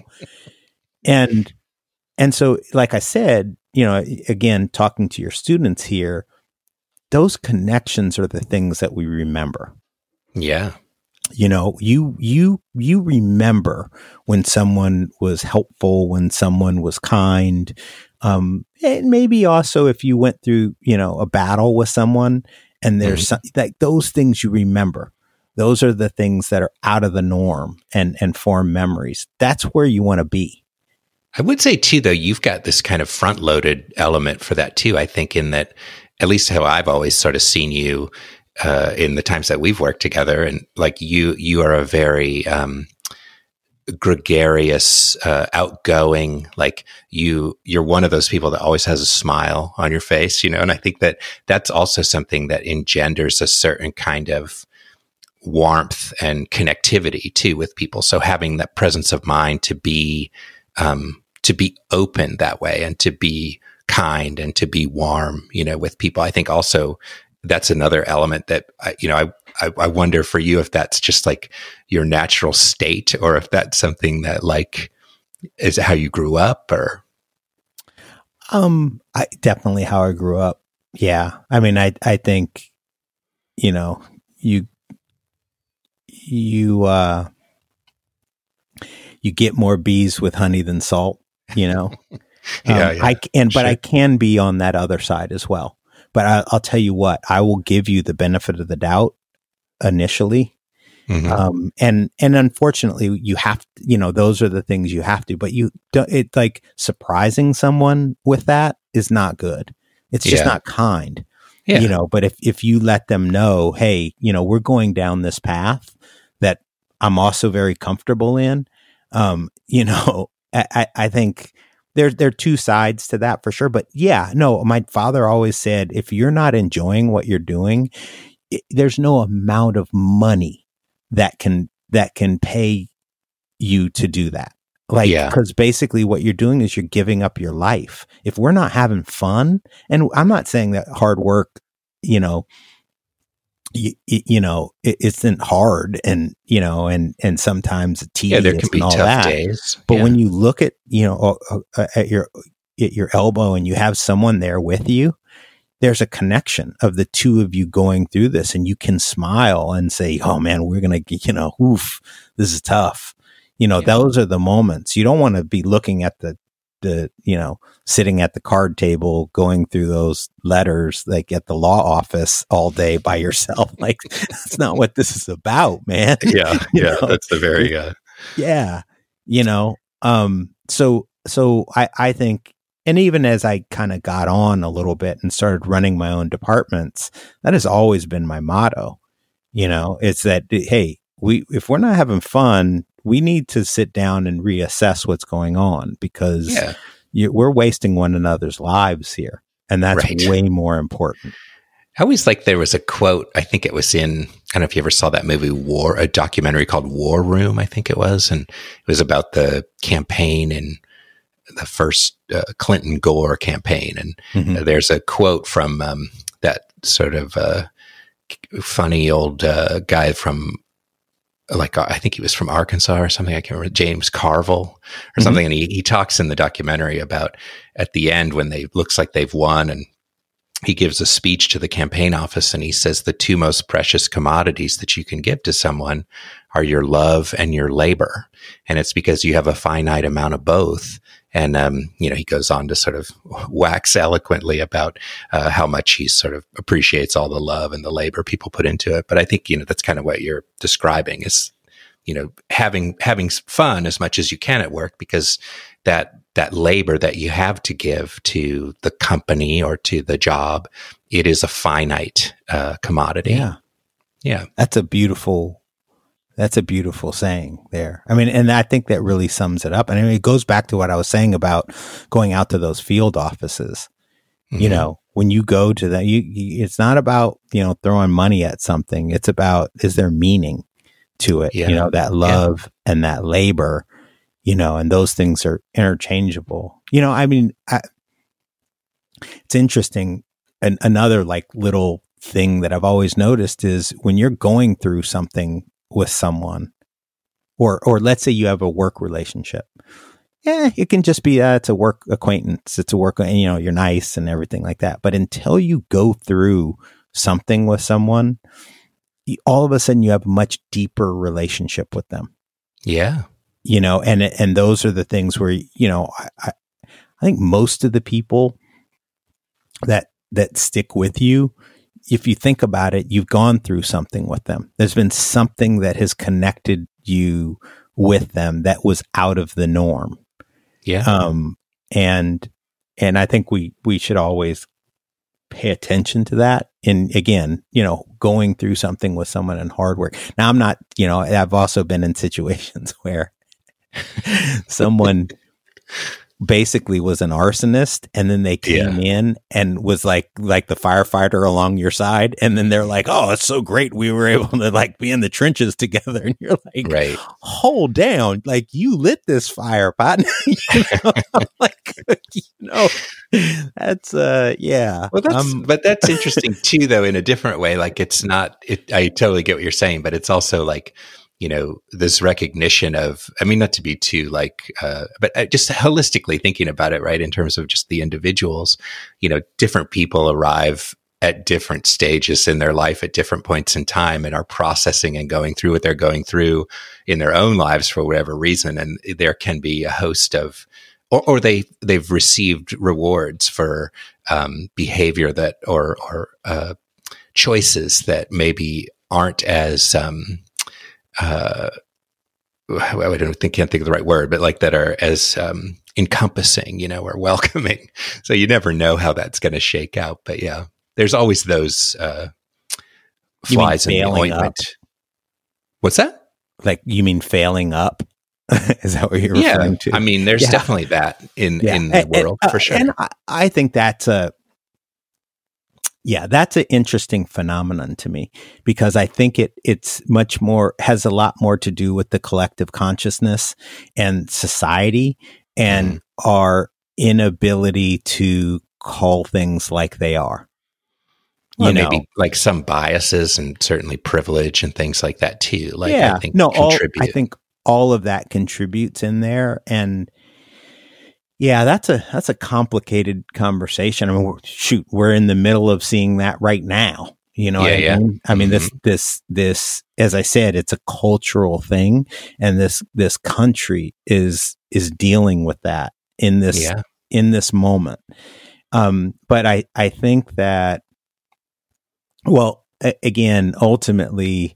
And so, like I said, again, talking to your students here, those connections are the things that we remember. Yeah. You remember when someone was helpful, when someone was kind. And maybe also if you went through, a battle with someone and there's like those things you remember. Those are the things that are out of the norm and form memories. That's where you want to be. I would say too, though, you've got this kind of front loaded element for that too. I think in that, at least how I've always sort of seen you, in the times that we've worked together, and like you are a very gregarious, outgoing. Like you're one of those people that always has a smile on your face, And I think that that's also something that engenders a certain kind of warmth and connectivity too with people. So having that presence of mind to be open that way and to be kind and to be warm, with people, I think also. That's another element that, I wonder for you if that's just like your natural state or if that's something that like is how you grew up or. Definitely how I grew up. Yeah. I mean, I think, you get more bees with honey than salt, Yeah. But I can be on that other side as well. But I'll tell you what, I will give you the benefit of the doubt initially. And unfortunately you have to, those are the things you have to, but it's like surprising someone with that is not good. It's just not kind, but if you let them know, hey, we're going down this path that I'm also very comfortable in, I think there are two sides to that for sure. But yeah, no, my father always said, if you're not enjoying what you're doing, there's no amount of money that can pay you to do that. Like, because basically what you're doing is you're giving up your life. If we're not having fun, and I'm not saying that hard work, it isn't hard and, and sometimes tedious there can be and all tough that. days. But when you look at, at your elbow and you have someone there with you, there's a connection of the two of you going through this, and you can smile and say, oh man, we're going to, oof, this is tough. Those are the moments. You don't want to be looking at the sitting at the card table, going through those letters, like at the law office all day by yourself. Like, that's not what this is about, man. Yeah. That's the very, So I think, and even as I kind of got on a little bit and started running my own departments, that has always been my motto. It's that, hey, if we're not having fun, we need to sit down and reassess what's going on, because we're wasting one another's lives here. And that's way more important. I always like, there was a quote, I think it was in, I don't know if you ever saw that movie a documentary called War Room, I think it was. And it was about the campaign in the first Clinton Gore campaign. And there's a quote from that sort of funny old guy from, like, I think he was from Arkansas or something. I can't remember, James Carville or something. And he talks in the documentary about at the end when looks like they've won, and he gives a speech to the campaign office, and he says the two most precious commodities that you can give to someone are your love and your labor. And it's because you have a finite amount of both. And, he goes on to sort of wax eloquently about how much he sort of appreciates all the love and the labor people put into it. But I think, that's kind of what you're describing is, having fun as much as you can at work, because that labor that you have to give to the company or to the job, it is a finite commodity. Yeah. Yeah. That's a beautiful saying there. I mean, and I think that really sums it up. And I mean, it goes back to what I was saying about going out to those field offices. Mm-hmm. You know, when you go to that, it's not about, you know, throwing money at something. It's about, is there meaning to it? Yeah. You know, that love and that labor, you know, and those things are interchangeable. You know, I mean, it's interesting. And another like little thing that I've always noticed is when you're going through something with someone, or let's say you have a work relationship. Yeah, it can just be it's a work acquaintance. It's a work, you know, you're nice and everything like that. But until you go through something with someone, all of a sudden you have a much deeper relationship with them. Yeah. You know, and those are the things where, you know, I think most of the people that stick with you, if you think about it, you've gone through something with them. There's been something that has connected you with them that was out of the norm. Yeah. And I think we should always pay attention to that. And again, you know, going through something with someone in hard work. Now, I'm not, you know, I've also been in situations where someone basically was an arsonist, and then they came in and was like the firefighter along your side, and then they're like, "Oh, it's so great we were able to like be in the trenches together," and you're like, right, hold down, like you lit this fire, partner. You know? Like, you know, that's yeah. Well, but that's interesting too, though, in a different way. Like, it's not. I totally get what you're saying, but it's also like, you know, this recognition of, I mean, not to be too like, but just holistically thinking about it, right? In terms of just the individuals, you know, different people arrive at different stages in their life at different points in time and are processing and going through what they're going through in their own lives for whatever reason. And there can be a host of, or they've received rewards for behavior that, or choices that maybe aren't as, I can't think of the right word, but like that are as encompassing, you know, or welcoming. So you never know how that's going to shake out. But yeah, there's always those flies in the ointment. Up? What's that? Like, you mean failing up? Is that what you're referring to? I mean, there's definitely that in the world for sure. And I think that's that's an interesting phenomenon to me, because I think it's much more, has a lot more to do with the collective consciousness and society and our inability to call things like they are. Well, maybe like some biases and certainly privilege and things like that too. Like, I think I think all of that contributes in there. And yeah, that's a complicated conversation. I mean, we're in the middle of seeing that right now. You know, I mean, this, as I said, it's a cultural thing, and this country is dealing with that in this moment. But I think that, well, again, ultimately,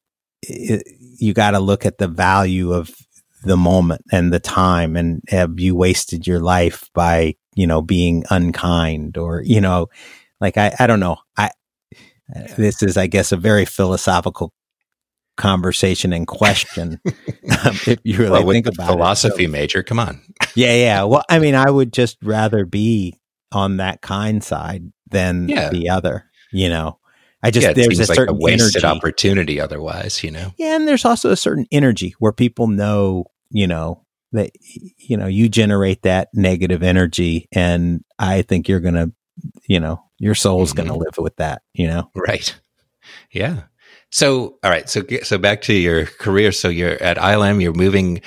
you got to look at the value of the moment and the time, and have you wasted your life by, you know, being unkind, or, you know, like, I don't know. This is, I guess, a very philosophical conversation and question. If you really think about philosophy major, come on. Yeah. Well, I mean, I would just rather be on that kind side than the other, you know. There's a certain like a wasted opportunity otherwise, you know? Yeah. And there's also a certain energy where people know, you know, that, you know, you generate that negative energy, and I think you're going to, you know, your soul's going to live with that, you know? Right. Yeah. So, all right. So back to your career. So you're at ILM, you're moving,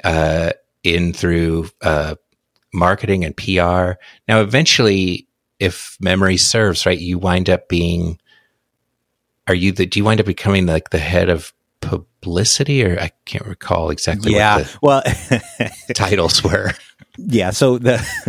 in through, marketing and PR. Now, eventually, if memory serves, right, you wind up being, do you wind up becoming like the head of publicity, or I can't recall exactly what the titles were. Yeah. So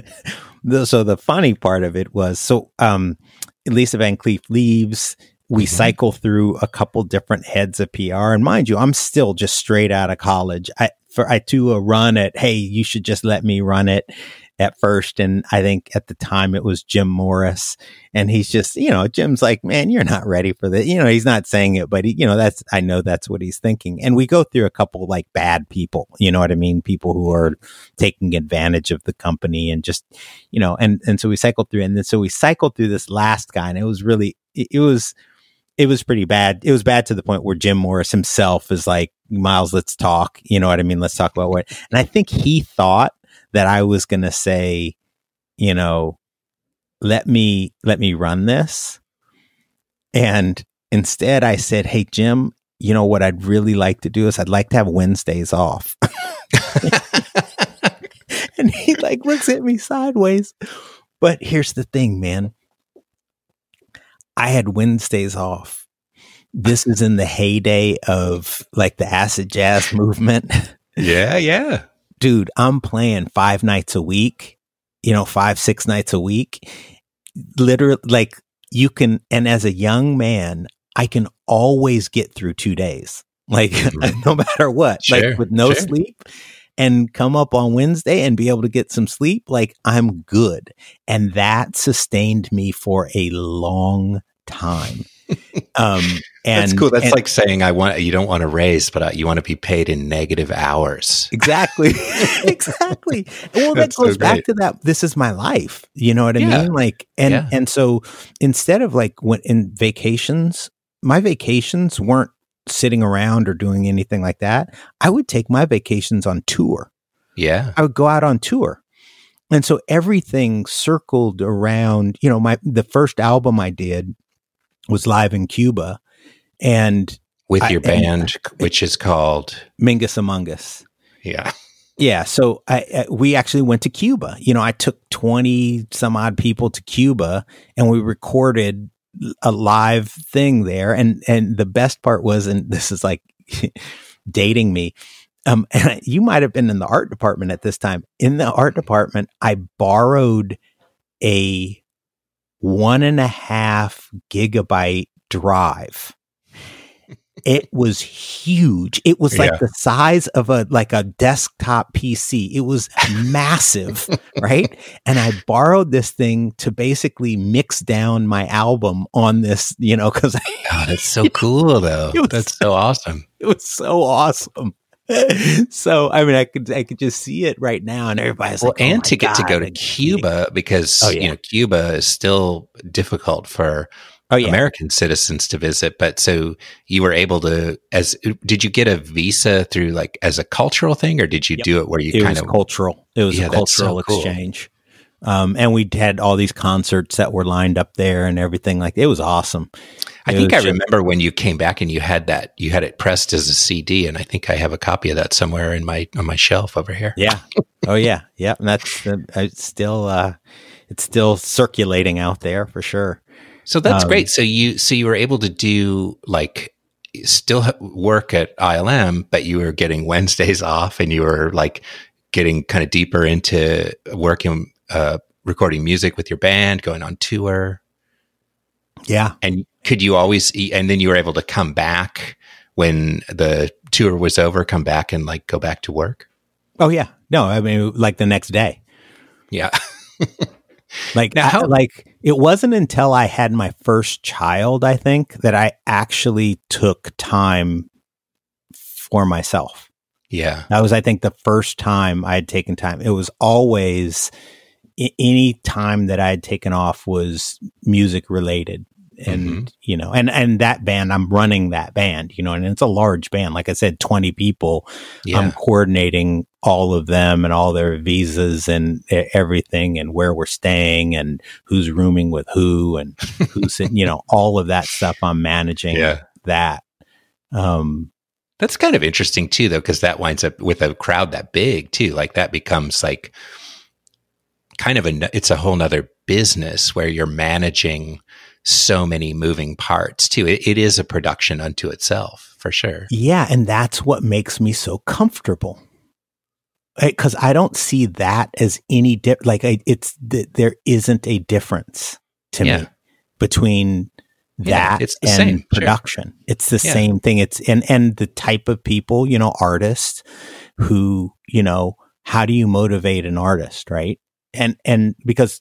the funny part of it was, Lisa Van Cleef leaves. We cycle through a couple different heads of PR, and mind you, I'm still just straight out of college. I threw a run at, hey, you should just let me run it at first. And I think at the time it was Jim Morris, and he's just, Jim's like, man, you're not ready for this. He's not saying it, but I know that's what he's thinking. And we go through a couple like bad people, you know what I mean? People who are taking advantage of the company and just, and so we cycled through, and then so we cycled through this last guy, and it was really, it was pretty bad. It was bad to the point where Jim Morris himself is like, Miles, let's talk. You know what I mean? Let's talk about what, and I think he thought that I was going to say, let me run this. And instead I said, hey, Jim, what I'd really like to do is I'd like to have Wednesdays off. And he like looks at me sideways. But here's the thing, man. I had Wednesdays off. This is in the heyday of like the acid jazz movement. Yeah. Dude, I'm playing 5 nights a week, 5-6 nights a week. Literally, like you can, and as a young man, I can always get through 2 days, like no matter what, like with no sleep, and come up on Wednesday and be able to get some sleep. Like I'm good. And that sustained me for a long time. And that's cool. That's like saying you don't want to raise, but you want to be paid in negative hours. Exactly. Exactly. Well, that goes so back to that. This is my life. You know what I mean? Like, and so instead of like when in vacations, my vacations weren't sitting around or doing anything like that. I would take my vacations on tour. Yeah. I would go out on tour. And so everything circled around, the first album I did was live in Cuba, and with your band, which is called Mingus Among Us. Yeah. So we actually went to Cuba. I took 20 some odd people to Cuba, and we recorded a live thing there. And the best part was, and this is like dating me. And you might have been in the art department at this time. In the art department, I borrowed a 1.5 gigabyte drive. It was huge. It was like the size of a desktop PC. It was massive, right? And I borrowed this thing to basically mix down my album on this, because that's so cool though. That's so awesome. It was so awesome. So I mean, I could just see it right now, and everybody's like, and to get to go to Cuba, because Cuba is still difficult for American citizens to visit. But so you were able to, did you get a visa through like as a cultural thing, or did you do it where you kind of cultural? It was a cultural exchange. And we had all these concerts that were lined up there and everything. Like, it was awesome. I remember when you came back and you had it pressed as a CD, and I think I have a copy of that somewhere on my shelf over here. Yeah. Oh yeah. Yeah. And that's it's still circulating out there for sure. So that's great. So you were able to do like still work at ILM, but you were getting Wednesdays off, and you were like getting kind of deeper into working, recording music with your band, going on tour. Yeah. And could you always, and then you were able to come back when the tour was over, come back and like go back to work? Oh yeah. No, I mean, like the next day. Yeah. Like, it wasn't until I had my first child, I think, that I actually took time for myself. Yeah. That was, I think, the first time I had taken time. It was always any time that I had taken off was music related. And, and that band, I'm running that band, and it's a large band. Like I said, 20 people. Yeah. I'm coordinating all of them and all their visas and everything, and where we're staying and who's rooming with who and who's, all of that stuff. I'm managing that. That's kind of interesting too, though, because that winds up with a crowd that big too. Like that becomes like kind of it's a whole nother business where you're managing so many moving parts too. It is a production unto itself for sure. Yeah. And that's what makes me so comfortable. Because I don't see that as any there isn't a difference to me between that it's the and same production. Sure. It's the same thing. It's and the type of people, artists who, you know, how do you motivate an artist, right? And because,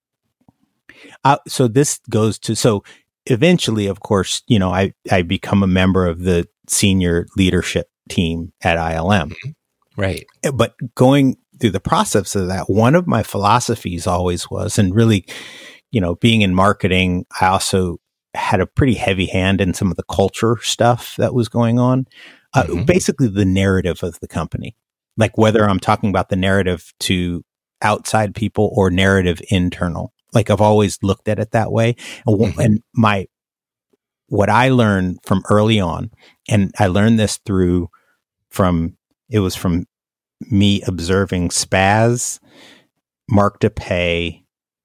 so this goes to, so eventually, of course, you know, I become a member of the senior leadership team at ILM. Right. But going through the process of that, one of my philosophies always was, and really, you know, being in marketing, I also had a pretty heavy hand in some of the culture stuff that was going on. Basically the narrative of the company, like whether I'm talking about the narrative to outside people or narrative internal, like I've always looked at it that way. And what I learned from early on, and I learned this from me observing Spaz, Mark DePay,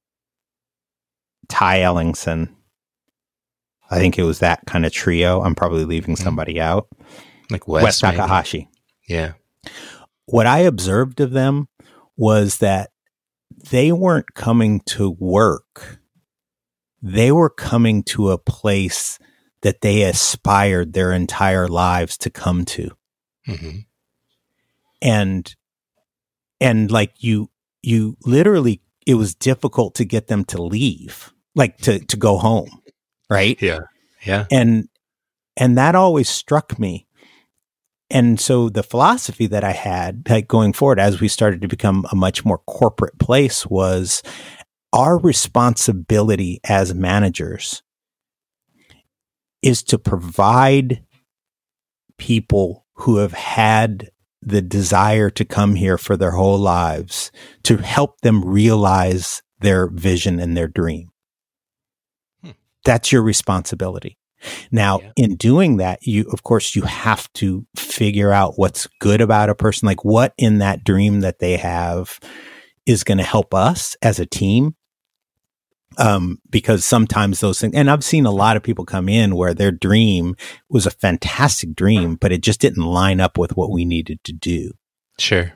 Ty Ellingson. I think it was that kind of trio. I'm probably leaving somebody out. Like Wes Takahashi. Yeah. What I observed of them was that they weren't coming to work. They were coming to a place that they aspired their entire lives to come to. Mm-hmm. And like you literally, it was difficult to get them to leave, like to go home. Right. Yeah. Yeah. And that always struck me. And so the philosophy that I had, like going forward, as we started to become a much more corporate place, was our responsibility as managers is to provide people who have had the desire to come here for their whole lives, to help them realize their vision and their dream. That's your responsibility. Now, in doing that, of course, you have to figure out what's good about a person, like what in that dream that they have is going to help us as a team. Because sometimes those things, and I've seen a lot of people come in where their dream was a fantastic dream, but it just didn't line up with what we needed to do. Sure.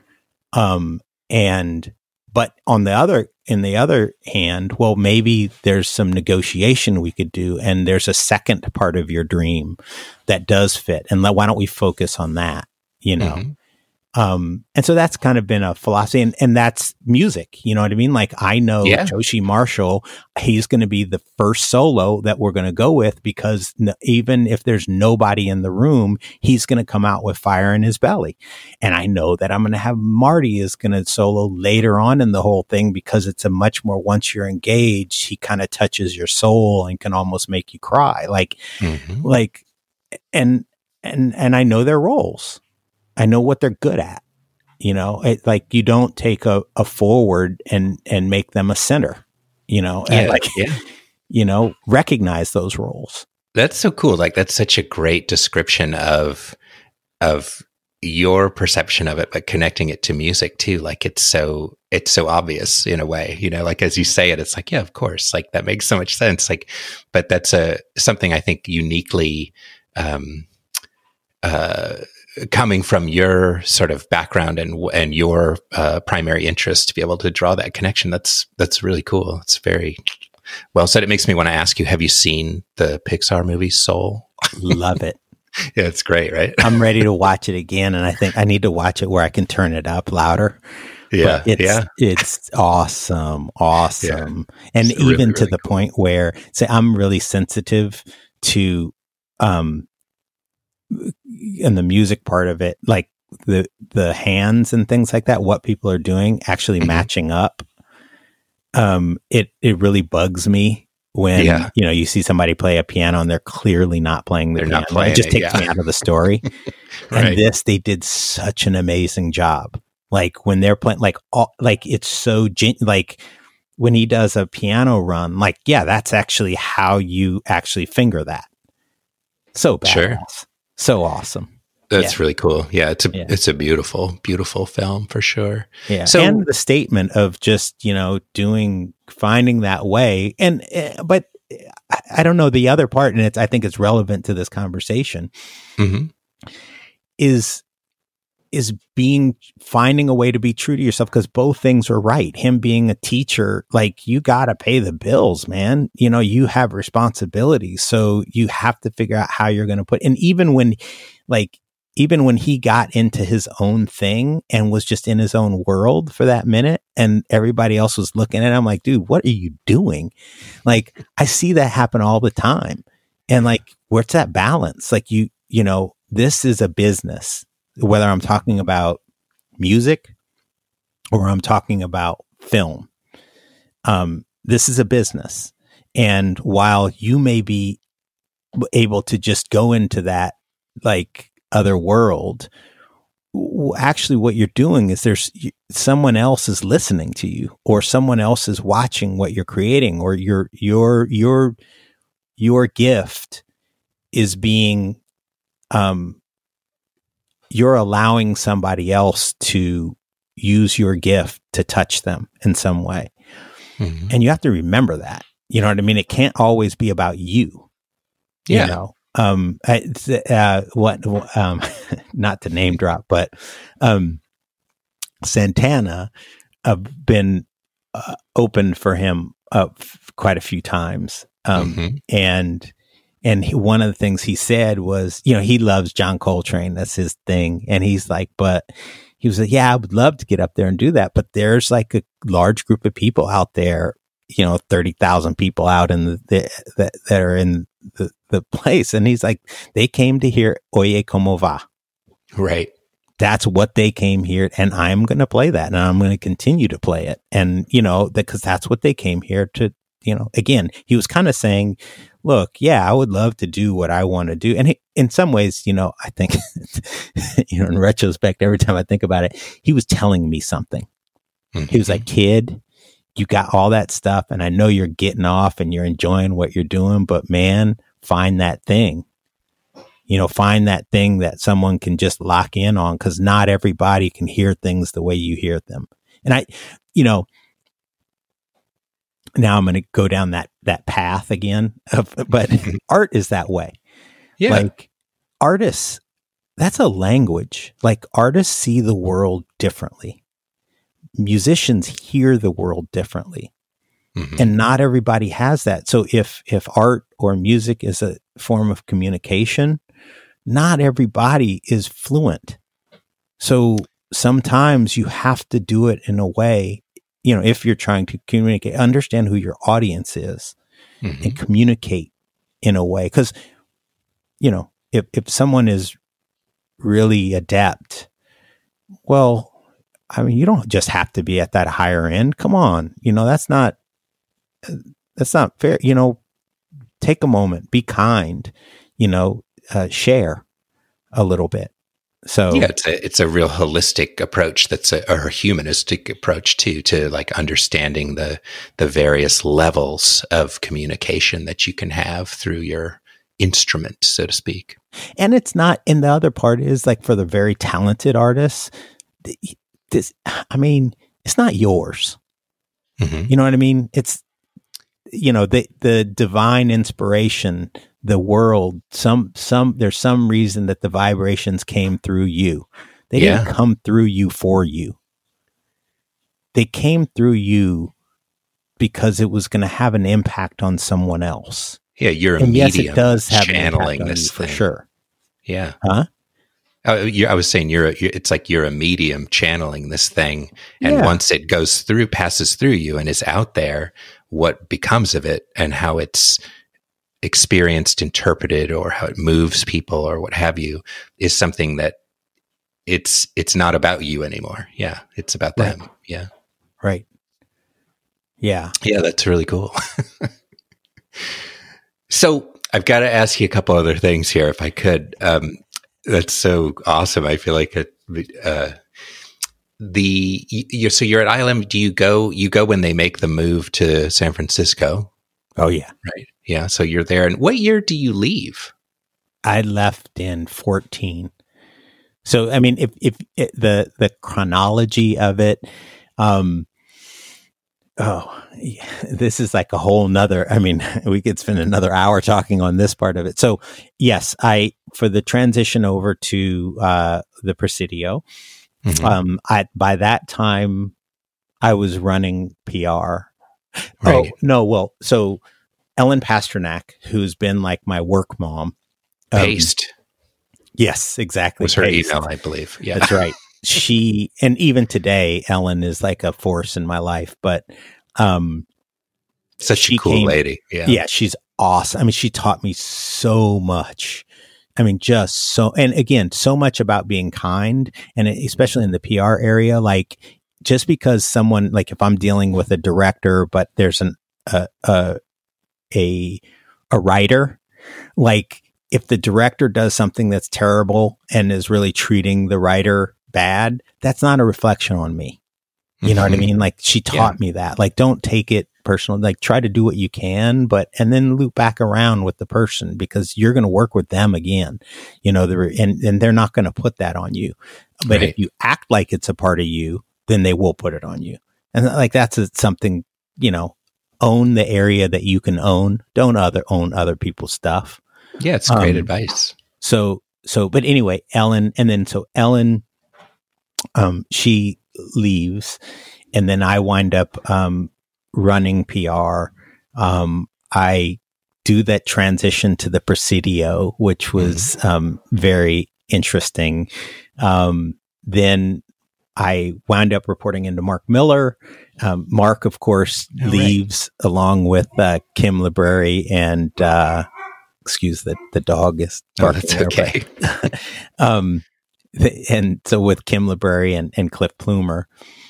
But in the other hand, well, maybe there's some negotiation we could do, and there's a second part of your dream that does fit. And why don't we focus on that, you know? Mm-hmm. And so that's kind of been a philosophy, and that's music. You know what I mean? Like I know Joshi Marshall, he's going to be the first solo that we're going to go with, because even if there's nobody in the room, he's going to come out with fire in his belly. And I know that I'm going to have Marty is going to solo later on in the whole thing, because it's a much more, once you're engaged, he kind of touches your soul and can almost make you cry. And I know their roles. I know what they're good at, you know, like you don't take a forward and make them a center, you know, you know, recognize those roles. That's so cool. Like that's such a great description of your perception of it, but connecting it to music too. Like it's so obvious in a way, you know, like as you say it, it's like, yeah, of course, like that makes so much sense. Like, but that's something I think uniquely, coming from your sort of background and your primary interest to be able to draw that connection. That's really cool. It's very well said. It makes me want to ask you, have you seen the Pixar movie Soul? Love it. Yeah, it's great, right? I'm ready to watch it again, and I think I need to watch it where I can turn it up louder. Yeah, it's awesome. Yeah. And it's even really, to really the cool. point where, say, I'm really sensitive to and the music part of it, like the hands and things like that, what people are doing actually matching up. It really bugs me when, you know, you see somebody play a piano and they're clearly not playing the piano. It just takes me out of the story. Right. And they did such an amazing job. Like when they're playing, like it's so, like when he does a piano run, like, yeah, that's actually how you actually finger that. So badass. Sure. So awesome. That's really cool. Yeah, it's a beautiful, beautiful film for sure. Yeah. So, and the statement of just, you know, finding that way. And, but I don't know the other part, and I think it's relevant to this conversation, is finding a way to be true to yourself, because both things are right. Him being a teacher, like you got to pay the bills, man. You know, you have responsibilities. So you have to figure out how you're going to and even even when he got into his own thing and was just in his own world for that minute and everybody else was looking at him like, dude, what are you doing? Like, I see that happen all the time. And like, where's that balance? Like you know, this is a business, whether I'm talking about music or I'm talking about film. This is a business. And while you may be able to just go into that like other world, actually what you're doing is there's someone else is listening to you, or someone else is watching what you're creating, or your gift is being, you're allowing somebody else to use your gift to touch them in some way. Mm-hmm. And you have to remember that, you know what I mean? It can't always be about you. Yeah. You know, not to name drop, but, Santana, been, opened for him, quite a few times. And one of the things he said was, you know, he loves John Coltrane. That's his thing. And he's like, but he was like, yeah, I would love to get up there and do that. But there's like a large group of people out there, you know, 30,000 people out in that are in the place. And he's like, they came to hear Oye Como Va. Right. That's what they came here. And I'm going to play that, and I'm going to continue to play it. And, you know, because that's what they came here to, you know, again, he was kind of saying, look, yeah, I would love to do what I want to do. And in some ways, you know, I think, you know, in retrospect, every time I think about it, he was telling me something. Mm-hmm. He was like, kid, you got all that stuff, and I know you're getting off and you're enjoying what you're doing, but man, find that thing. You know, find that thing that someone can just lock in on, because not everybody can hear things the way you hear them. And you know, now I'm going to go down that path again, but art is that way. Yeah. Like artists, that's a language. Like artists see the world differently. Musicians hear the world differently. Mm-hmm. And not everybody has that. So if art or music is a form of communication, not everybody is fluent. So sometimes you have to do it in a way, you know, if you're trying to communicate, understand who your audience is, mm-hmm. and communicate in a way. Because, you know, if someone is really adept, well, I mean, you don't just have to be at that higher end. Come on. You know, that's not fair. You know, take a moment, be kind, you know, share a little bit. So yeah, it's a real holistic approach. Or humanistic approach too, to like understanding the various levels of communication that you can have through your instrument, so to speak. And it's not, and the other part is like for the very talented artists, I mean, it's not yours. Mm-hmm. You know what I mean? It's, you know, the divine inspiration, the world, there's some reason that the vibrations came through you. They didn't come through you for you. They came through you because it was going to have an impact on someone else. Yeah, you're a medium. Yes, it does have channeling an impact on this you, thing. for sure. Yeah. Huh? I was saying it's like you're a medium channeling this thing, and once it passes through you and is out there, what becomes of it and how it's experienced, interpreted, or how it moves people or what have you is something that it's not about you anymore. Yeah, it's about them. Yeah. Right. Yeah. Yeah, that's really cool. So I've got to ask you a couple other things here, if I could. That's so awesome. I feel like so you're at ILM. Do you go when they make the move to San Francisco? Oh yeah. Right. Yeah. So you're there. And what year do you leave? I left in 2014. So, I mean, if the chronology of it, this is like a whole nother, I mean, we could spend another hour talking on this part of it. So yes, for the transition over to, the Presidio, mm-hmm. By that time I was running PR. Right. Oh, no. Well, so Ellen Pasternak, who's been like my work mom. Based. Yes, exactly. Was her email, I believe. Yeah, that's right. She, and even today, Ellen is like a force in my life, but, such a cool lady. Yeah. She's awesome. I mean, she taught me so much. I mean, just so, and again, so much about being kind, and especially in the PR area, like just because someone, like if I'm dealing with a director, but there's a writer, like if the director does something that's terrible and is really treating the writer bad, that's not a reflection on me. You know what I mean? Like she taught me that, like, don't take it personal, like try to do what you can, and then loop back around with the person, because you're going to work with them again, you know, and they're not going to put that on you. But if you act like it's a part of you, then they will put it on you. And like, that's something, you know, own the area that you can own. Don't own other people's stuff. Yeah. It's great advice. So, but anyway, Ellen, she leaves, and then I wind up running PR. I do that transition to the Presidio, which was very interesting. Then I wound up reporting into Mark Miller. Mark, of course, leaves along with Kim Library and excuse the dog is barking. That's okay. And so with Kim Library and Cliff Plumer,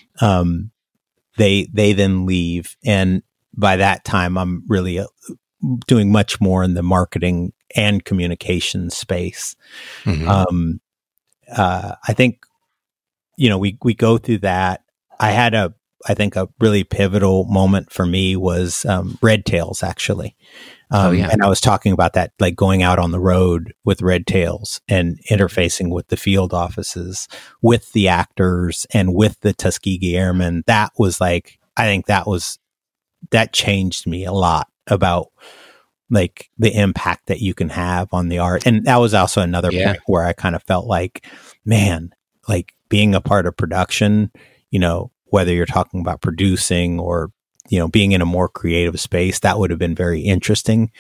they then leave. And by that time, I'm really doing much more in the marketing and communications space. I think, you know, we go through that. I think a really pivotal moment for me was Red Tails, actually. And I was talking about that, like going out on the road with Red Tails and interfacing with the field offices, with the actors and with the Tuskegee Airmen. That was like, I think that changed me a lot about like the impact that you can have on the art. And that was also another point where I kind of felt like, man, like being a part of production, you know, whether you're talking about producing or, you know, being in a more creative space, that would have been very interesting.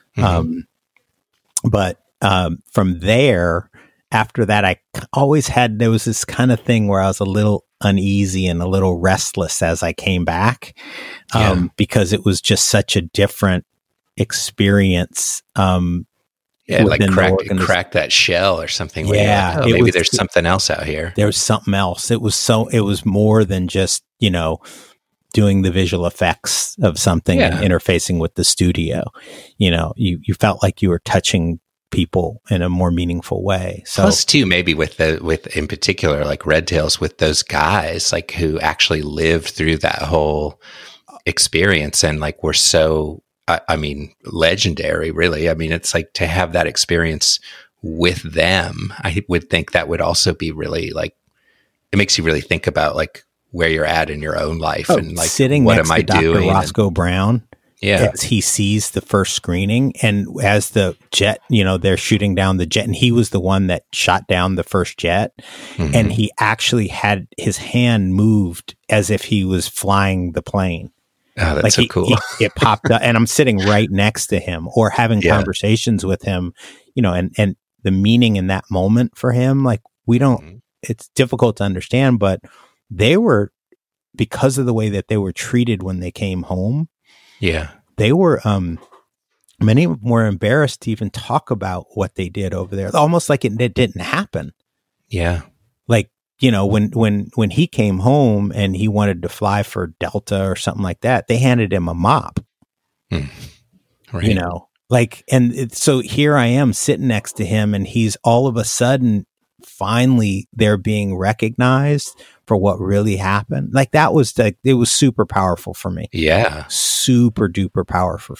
But from there, after that, I always there was this kind of thing where I was a little uneasy and a little restless as I came back, because it was just such a different experience. Like crack that shell or something. Yeah. Like, maybe there's something else out here. There was something else. It was more than just, you know, doing the visual effects of something and interfacing with the studio. You know, you felt like you were touching people in a more meaningful way. So plus too, maybe with in particular, like Red Tails, with those guys like who actually lived through that whole experience and like were so, I mean, legendary, really. I mean, it's like to have that experience with them, I would think that would also be really like, it makes you really think about like where you're at in your own life and like, sitting what next am I to Dr. doing? Roscoe Brown, as he sees the first screening and as the jet, you know, they're shooting down the jet, and he was the one that shot down the first jet. And he actually had his hand moved as if he was flying the plane. Oh, that's so cool. It popped up, and I'm sitting right next to him or having conversations with him, you know, and the meaning in that moment for him, like it's difficult to understand, but they were, because of the way that they were treated when they came home. Yeah. They were, many of them were embarrassed to even talk about what they did over there. Almost like it didn't happen. Yeah. Like, you know, when he came home and he wanted to fly for Delta or something like that, they handed him a mop, right. You know, like, and so here I am sitting next to him, and he's all of a sudden, finally, they're being recognized for what really happened. Like that was it was super powerful for me. Yeah. Super duper powerful.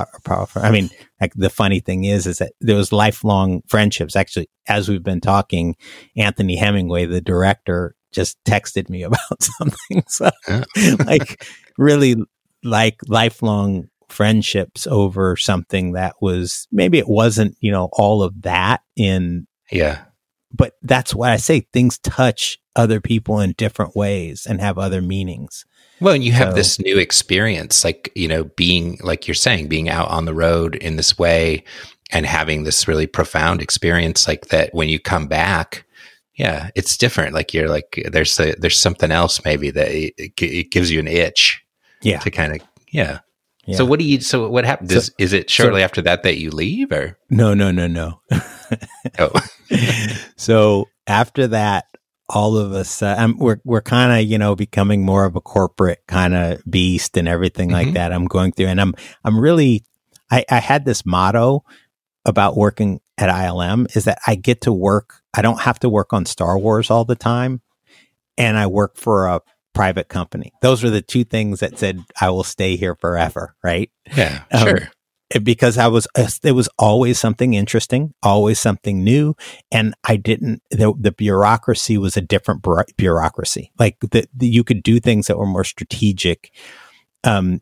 I mean, like the funny thing is that there was lifelong friendships. Actually, as we've been talking, Anthony Hemingway, the director, just texted me about something. So like really like lifelong friendships over something that was, maybe it wasn't, you know, all of that in. Yeah. But that's why I say things touch other people in different ways and have other meanings. Well, and you have this new experience, like, you know, being, like you're saying, being out on the road in this way and having this really profound experience like that. When you come back, yeah, it's different. Like you're like, there's something else maybe that it gives you an itch to kind of, yeah. So what happened? Is it shortly after that you leave or? No. Oh, so after that, all of us, we're kind of, becoming more of a corporate kind of beast and everything like that. I'm going through, and I'm really, I had this motto about working at ILM is that I get to work. I don't have to work on Star Wars all the time, and I work for a private company. Those are the two things that said I will stay here forever. Right? Yeah, sure. Because there was always something interesting, always something new. And the bureaucracy was a different bureaucracy. Like you could do things that were more strategic, and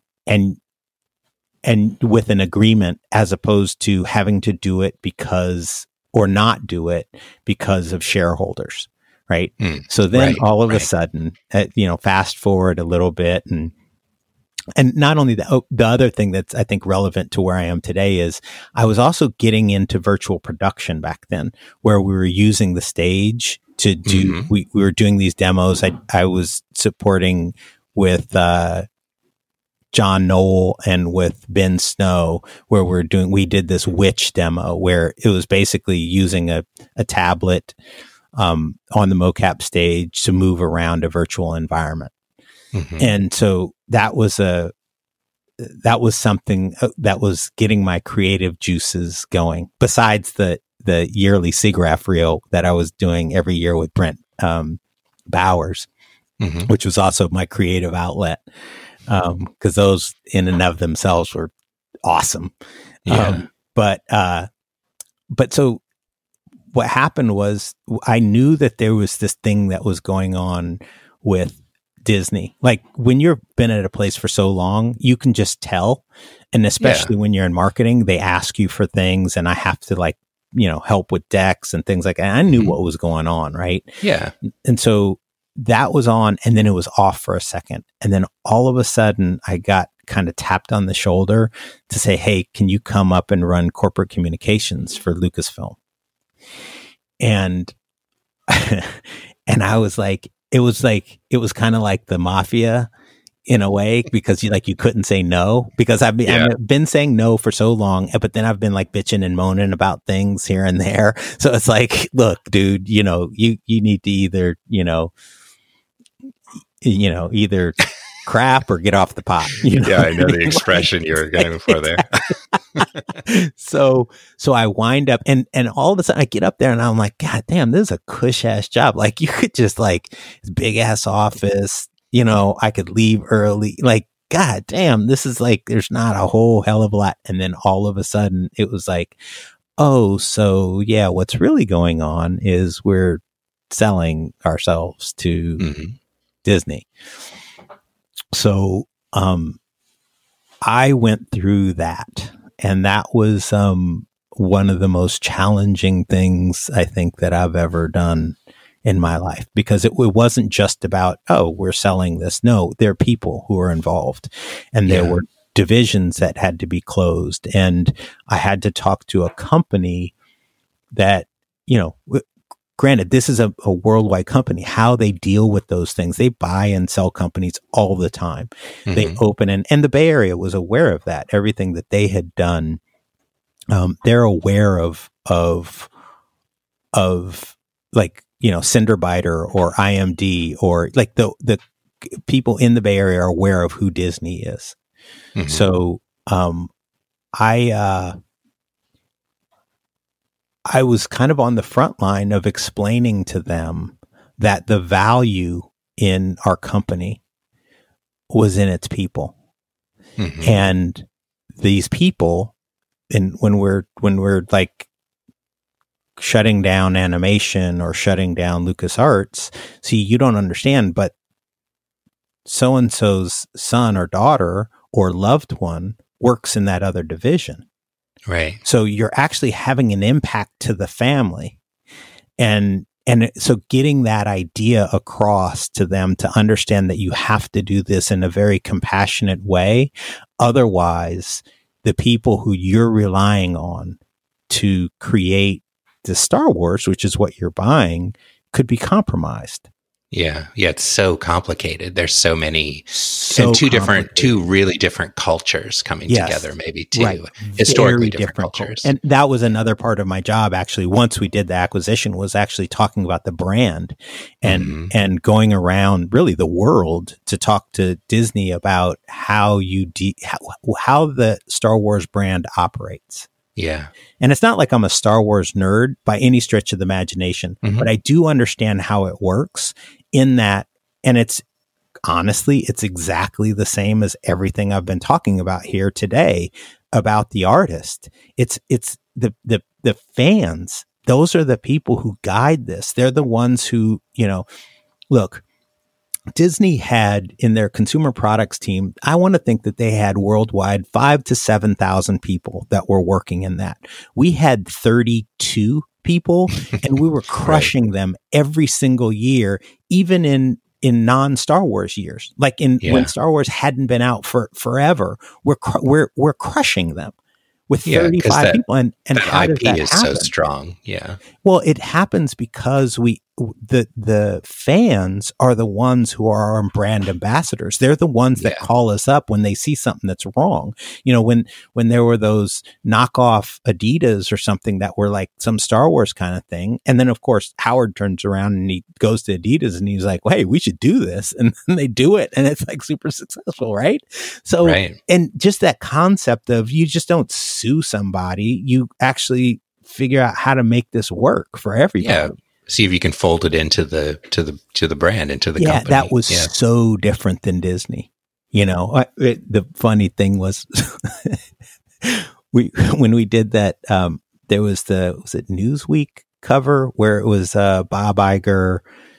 with an agreement, as opposed to having to do it or not do it because of shareholders. Right. So then all of a sudden, fast forward a little bit, and not only that, the other thing that's, I think, relevant to where I am today is I was also getting into virtual production back then, where we were using the stage to do, we were doing these demos. I was supporting with John Knoll and with Ben Snow, where we did this witch demo where it was basically using a tablet on the mocap stage to move around a virtual environment. And so that was something that was getting my creative juices going, besides the yearly SIGGRAPH reel that I was doing every year with Brent Bowers, which was also my creative outlet, because those in and of themselves were awesome. Yeah. But so what happened was I knew that there was this thing that was going on with Disney. Like when you've been at a place for so long, you can just tell. And especially when you're in marketing, they ask you for things, and I have to help with decks and things like that. I knew what was going on. Right. Yeah. And so that was on, and then it was off for a second. And then all of a sudden I got kind of tapped on the shoulder to say, hey, can you come up and run corporate communications for Lucasfilm? And, and I was like, it was kind of like the mafia in a way, because you couldn't say no, because I've been saying no for so long, but then I've been like bitching and moaning about things here and there. So it's like, look, dude, you need to either crap or get off the pot. Yeah, I know the expression you were going for there. So I wind up and all of a sudden I get up there and I'm like, God damn, this is a cush ass job. Like you could just big ass office, I could leave early. Like, God damn, this is there's not a whole hell of a lot. And then all of a sudden it was like, oh, so yeah, what's really going on is we're selling ourselves to Disney. So, I went through that, and that was, one of the most challenging things I think that I've ever done in my life, because it wasn't just about, oh, we're selling this. No, there are people who are involved, and there were divisions that had to be closed. And I had to talk to a company that, granted, this is a worldwide company, how they deal with those things. They buy and sell companies all the time. They open and the Bay Area was aware of that, everything that they had done. They're aware of Cinderbiter or IMD, or the people in the Bay Area are aware of who Disney is. So, I was kind of on the front line of explaining to them that the value in our company was in its people. And these people, and when we're shutting down animation or shutting down LucasArts, see, you don't understand, but so-and-so's son or daughter or loved one works in that other division. Right. So you're actually having an impact to the family. And so getting that idea across to them to understand that you have to do this in a very compassionate way. Otherwise, the people who you're relying on to create the Star Wars, which is what you're buying, could be compromised. Yeah. It's so complicated. There's so many, So and two complicated. really different cultures coming Yes. together, maybe two Right. historically Very different cultures. And that was another part of my job, actually, once we did the acquisition, was actually talking about the brand and going around really the world to talk to Disney about how how the Star Wars brand operates. Yeah. And it's not like I'm a Star Wars nerd by any stretch of the imagination, but I do understand how it works in that. And it's honestly, it's exactly the same as everything I've been talking about here today about the artist. It's the fans. Those are the people who guide this. They're the ones who, look, Disney had in their consumer products team, I want to think that they had worldwide 5,000 to 7,000 people that were working in that. We had 32 people and we were crushing them every single year, even in non-Star Wars years, like when Star Wars hadn't been out for forever, we're crushing them with 35 people. And how IP does that is happen? so strong. Yeah. Well, it happens because the fans are the ones who are our brand ambassadors. They're the ones that call us up when they see something that's wrong. When there were those knockoff Adidas or something that were like some Star Wars kind of thing. And then of course, Howard turns around and he goes to Adidas and he's like, well, hey, we should do this. And then they do it. And it's like super successful. Right. So, and just that concept of you just don't sue somebody. You actually figure out how to make this work for everybody. Yeah. See if you can fold it into the brand, into the company. That was so different than Disney. The funny thing was when we did that, there was was it Newsweek cover where it was Bob Iger,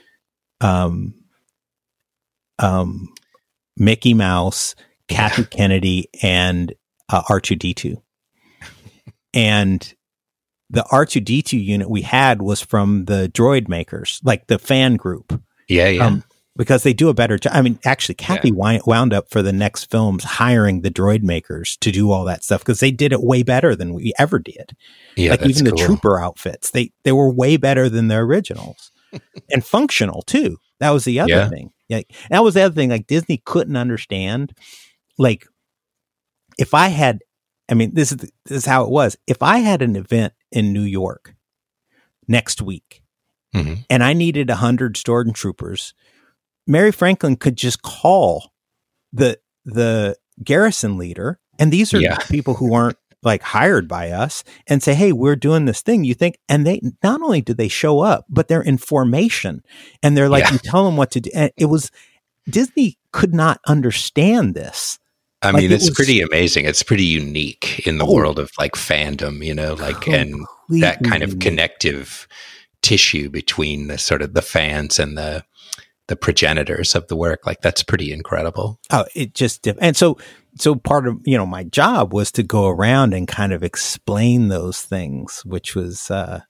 Mickey Mouse, Kathy Kennedy, and R2D2. And the R2D2 unit we had was from the droid makers, like the fan group. Yeah. Because they do a better job. I mean, actually, Kathy wound up for the next films hiring the droid makers to do all that stuff because they did it way better than we ever did. Yeah, like even the trooper outfits, they were way better than the originals and functional too. That was the other thing. Yeah, that was the other thing. Like Disney couldn't understand. Like if I had, I mean, this is how it was. If I had an event in New York next week and I needed 100 stormtroopers, Mary Franklin could just call the garrison leader. And these are people who aren't like hired by us and say, hey, we're doing this thing. You think, and they, not only do they show up, but they're in formation and they're like, you tell them what to do. And it was, Disney could not understand this. I mean, it's pretty amazing. It's pretty unique in the world of like fandom, and that kind of connective tissue between the sort of the fans and the progenitors of the work. Like that's pretty incredible. Oh, it just, and so part of, my job was to go around and kind of explain those things, which was, a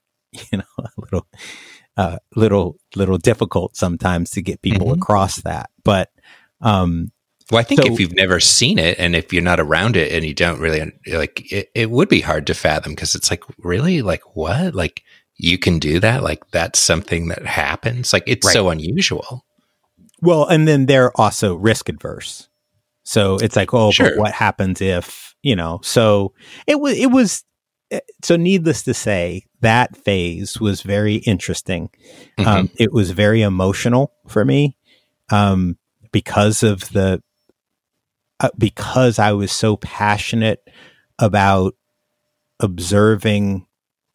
little difficult sometimes to get people across that. But, well, I think if you've never seen it and if you're not around it and you don't really like it would be hard to fathom because it's like, really? Like what? Like you can do that? Like that's something that happens? Like it's so unusual. Well, and then they're also risk adverse. So it's like, but what happens if, so it was, so needless to say, that phase was very interesting. It was very emotional for me because of because I was so passionate about observing,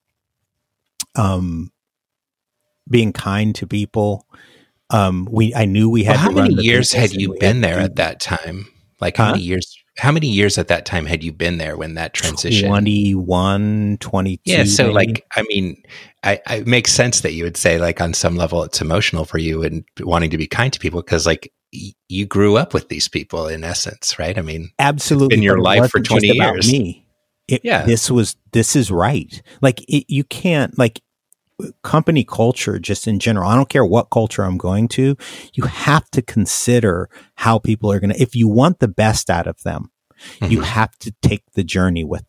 being kind to people. I knew we had. Well, how many years had you been there at that time? Like how many years at that time had you been there when that transition? 21, 22. Yeah. So maybe? like, I mean, it makes sense that you would say like on some level it's emotional for you and wanting to be kind to people because like you grew up with these people in essence, right? I mean, absolutely. In your life for 20 years. Me. This is right. Like you can't like company culture just in general. I don't care what culture I'm going to, you have to consider how people are going to, if you want the best out of them, you have to take the journey with them.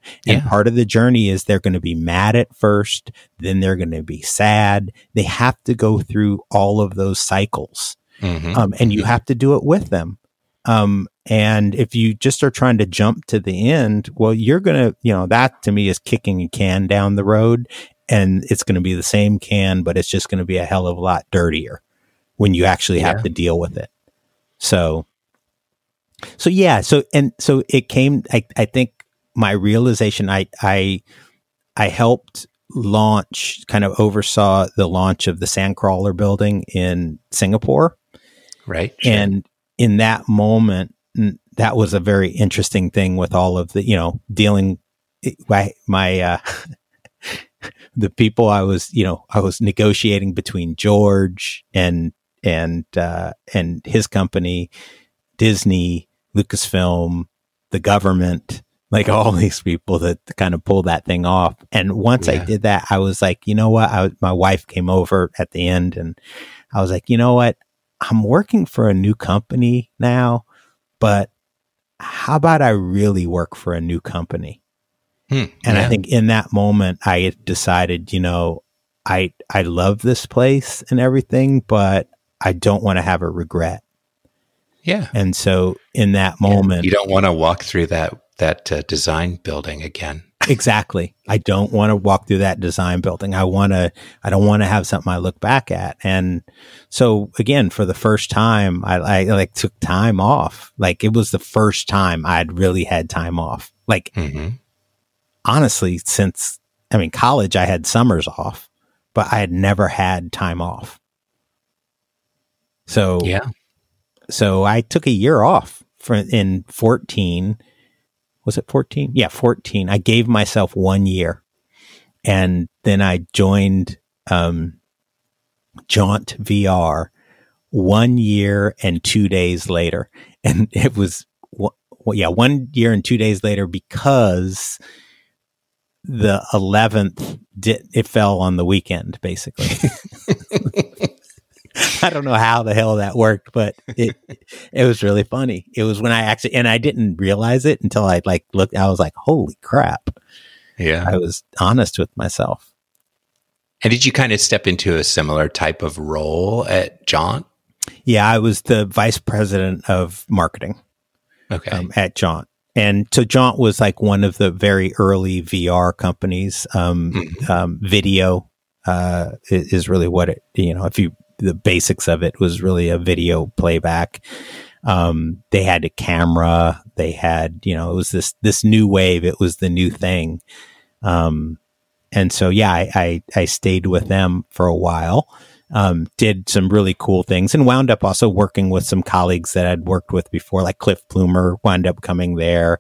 And Yeah. part of the journey is they're going to be mad at first, then they're going to be sad. They have to go through all of those cycles. And you have to do it with them. And if you just are trying to jump to the end, well, you're going to, that to me is kicking a can down the road, and it's going to be the same can, but it's just going to be a hell of a lot dirtier when you actually have to deal with it. So yeah. So it came, I think my realization, I helped kind of oversaw the launch of the Sandcrawler building in Singapore. Right. Sure. And in that moment, that was a very interesting thing with all of the, dealing my the people I was negotiating between George and his company, Disney, Lucasfilm, the government, like all these people that kind of pull that thing off. And once I did that, I was like, you know what? My wife came over at the end, and I was like, you know what? I'm working for a new company now, but how about I really work for a new company? I think in that moment, I had decided, I love this place and everything, but I don't want to have a regret. Yeah. And so in that moment, you don't want to walk through that design building again. Exactly. I don't want to walk through that design building. I don't want to have something I look back at. And so again, for the first time, I like took time off. Like it was the first time I'd really had time off. Like honestly, since, college, I had summers off, but I had never had time off. So, so I took a year off in 14. Was it 14? Yeah, 14. I gave myself 1 year, and then I joined Jaunt VR 1 year and 2 days later. And it was, 1 year and 2 days later, because the 11th it fell on the weekend, basically. I don't know how the hell that worked, but it was really funny. It was when I didn't realize it until I looked. I was like, "Holy crap!" Yeah, I was honest with myself. And did you kind of step into a similar type of role at Jaunt? Yeah, I was the vice president of marketing. Okay, at Jaunt. And so Jaunt was like one of the very early VR companies. Video is really what it. The basics of it was really a video playback. They had a camera. They had, it was this new wave. It was the new thing. And so, I stayed with them for a while, did some really cool things, and wound up also working with some colleagues that I'd worked with before, like Cliff Plumer wound up coming there.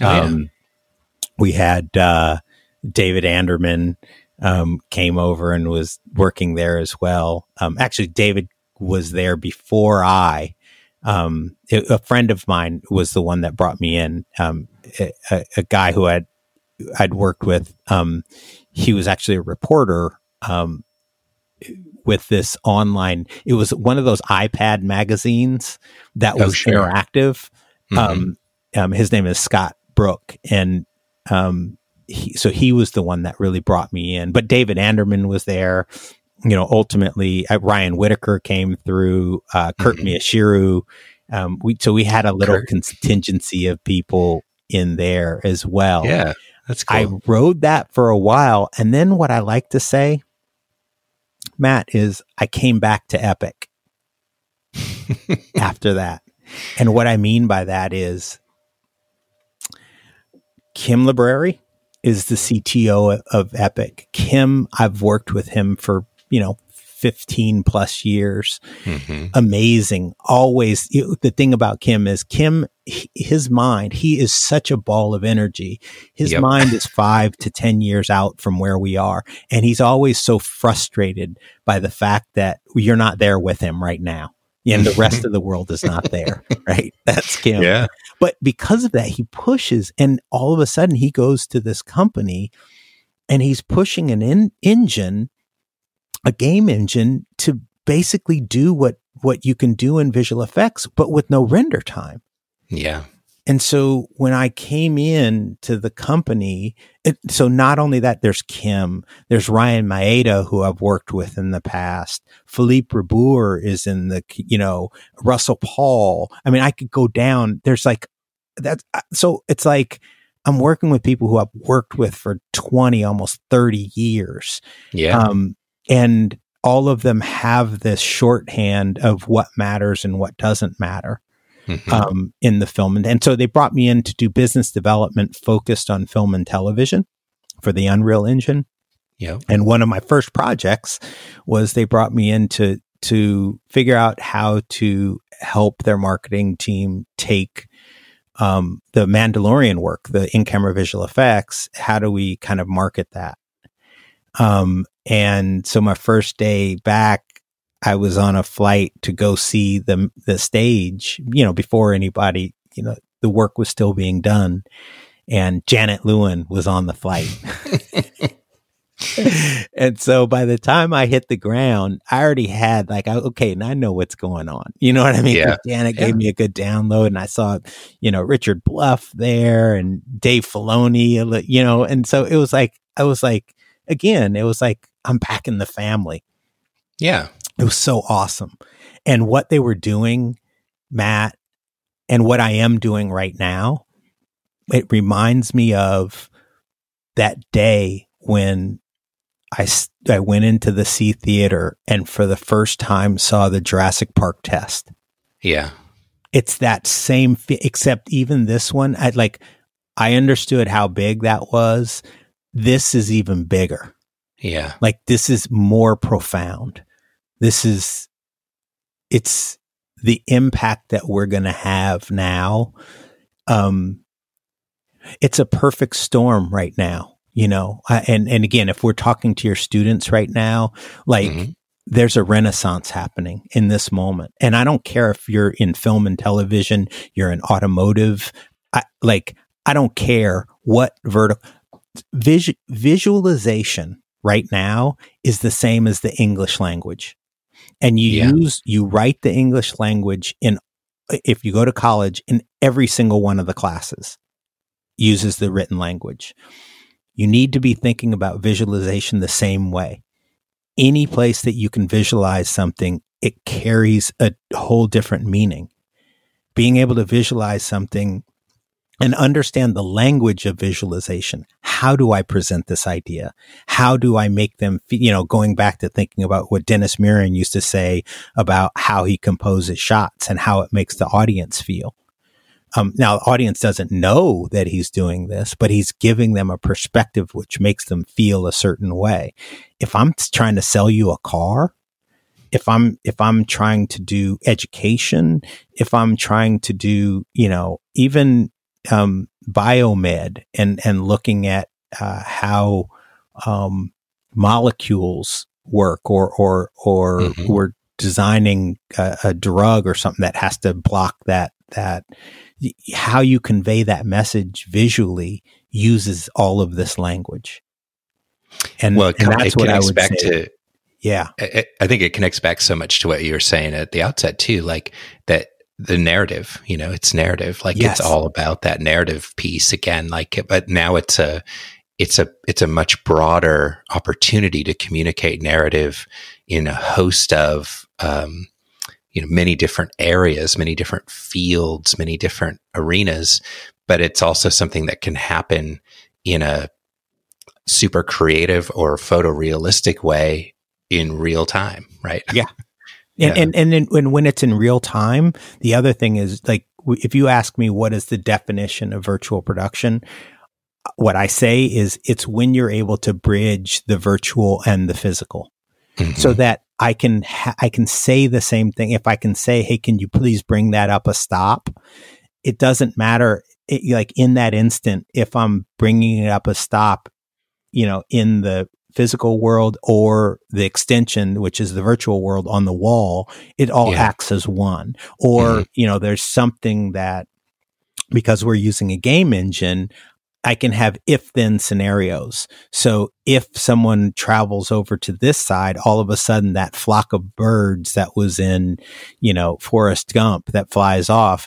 We had, David Anderman, came over and was working there as well. Actually, David was there before a friend of mine was the one that brought me in. A guy who I'd worked with. He was actually a reporter, with this online. It was one of those iPad magazines that was interactive. His name is Scott Brook, and, he was the one that really brought me in. But David Anderman was there. Ultimately, Ryan Whitaker came through, Kurt Miyashiro. We had a little contingency of people in there as well. Yeah, that's cool. I rode that for a while. And then what I like to say, Matt, is I came back to Epic after that. And what I mean by that is Kim Library is the CTO of Epic. Kim, I've worked with him for, 15 plus years. Amazing. Always. The thing about Kim is his mind, he is such a ball of energy. His mind is 5 to 10 years out from where we are. And he's always so frustrated by the fact that you're not there with him right now. And the rest of the world is not there. Right. That's Kim. Yeah. But because of that, he pushes, and all of a sudden he goes to this company and he's pushing an engine, a game engine, to basically do what you can do in visual effects, but with no render time. Yeah. And so when I came in to the company, so not only that, there's Kim, there's Ryan Maeda, who I've worked with in the past. Philippe Rebour is in the, Russell Paul. I mean, I could go down. There's like that. So it's like I'm working with people who I've worked with for 20, almost 30 years. Yeah. And all of them have this shorthand of what matters and what doesn't matter. Mm-hmm. In the film. And so they brought me in to do business development focused on film and television for the Unreal Engine. Yeah. And one of my first projects was they brought me in to figure out how to help their marketing team take the Mandalorian work, the in-camera visual effects. How do we kind of market that? And so my first day back, I was on a flight to go see the stage, before anybody, the work was still being done. And Janet Lewin was on the flight. And so by the time I hit the ground, I already had okay, now I know what's going on. You know what I mean? Yeah. Janet gave me a good download, and I saw, Richard Bluff there and Dave Filoni, and so it was like, again, it was like I'm back in the family. Yeah. It was so awesome. And what they were doing, Matt, and what I am doing right now, it reminds me of that day when I went into the C Theater and for the first time saw the Jurassic Park test. Yeah. It's that same, except even this one, I understood how big that was. This is even bigger. Yeah. This is more profound. It's the impact that we're going to have now. It's a perfect storm right now, and again, if we're talking to your students right now, mm-hmm. There's a renaissance happening in this moment. And I don't care if you're in film and television, you're in automotive. I don't care what vertical. Visualization right now is the same as the English language. And you write the English language if you go to college, in every single one of the classes uses the written language. You need to be thinking about visualization the same way. Any place that you can visualize something, it carries a whole different meaning. Being able to visualize something and understand the language of visualization. How do I present this idea? How do I make them, going back to thinking about what Dennis Muren used to say about how he composes shots and how it makes the audience feel. Now, the audience doesn't know that he's doing this, but he's giving them a perspective which makes them feel a certain way. If I'm trying to sell you a car, if I'm trying to do education, if I'm trying to do, even biomed and looking at how molecules work, or mm-hmm. we're designing a drug or something that has to block that how you convey that message visually uses all of this language. And that's what I would say. Yeah. I think it connects back so much to what you were saying at the outset too, that the narrative, it's narrative, yes. It's all about that narrative piece again, but now it's a much broader opportunity to communicate narrative in a host of, many different areas, many different fields, many different arenas, but it's also something that can happen in a super creative or photorealistic way in real time, right? Yeah. And then when it's in real time, the other thing is, if you ask me what is the definition of virtual production, what I say is it's when you're able to bridge the virtual and the physical, mm-hmm. so that I can say the same thing. If I can say, hey, can you please bring that up a stop? It doesn't matter. In that instant, if I'm bringing it up a stop, in the physical world or the extension, which is the virtual world on the wall, it all acts as one. Or, mm-hmm. There's something that, because we're using a game engine, I can have if-then scenarios. So if someone travels over to this side, all of a sudden that flock of birds that was in, Forrest Gump that flies off,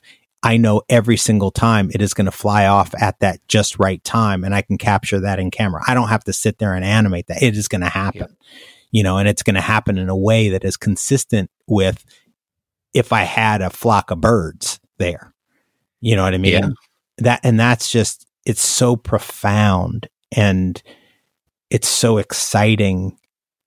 I know every single time it is going to fly off at that just right time, and I can capture that in camera. I don't have to sit there and animate that. It is going to happen, and it's going to happen in a way that is consistent with if I had a flock of birds there. You know what I mean? Yeah. That's just, it's so profound and it's so exciting.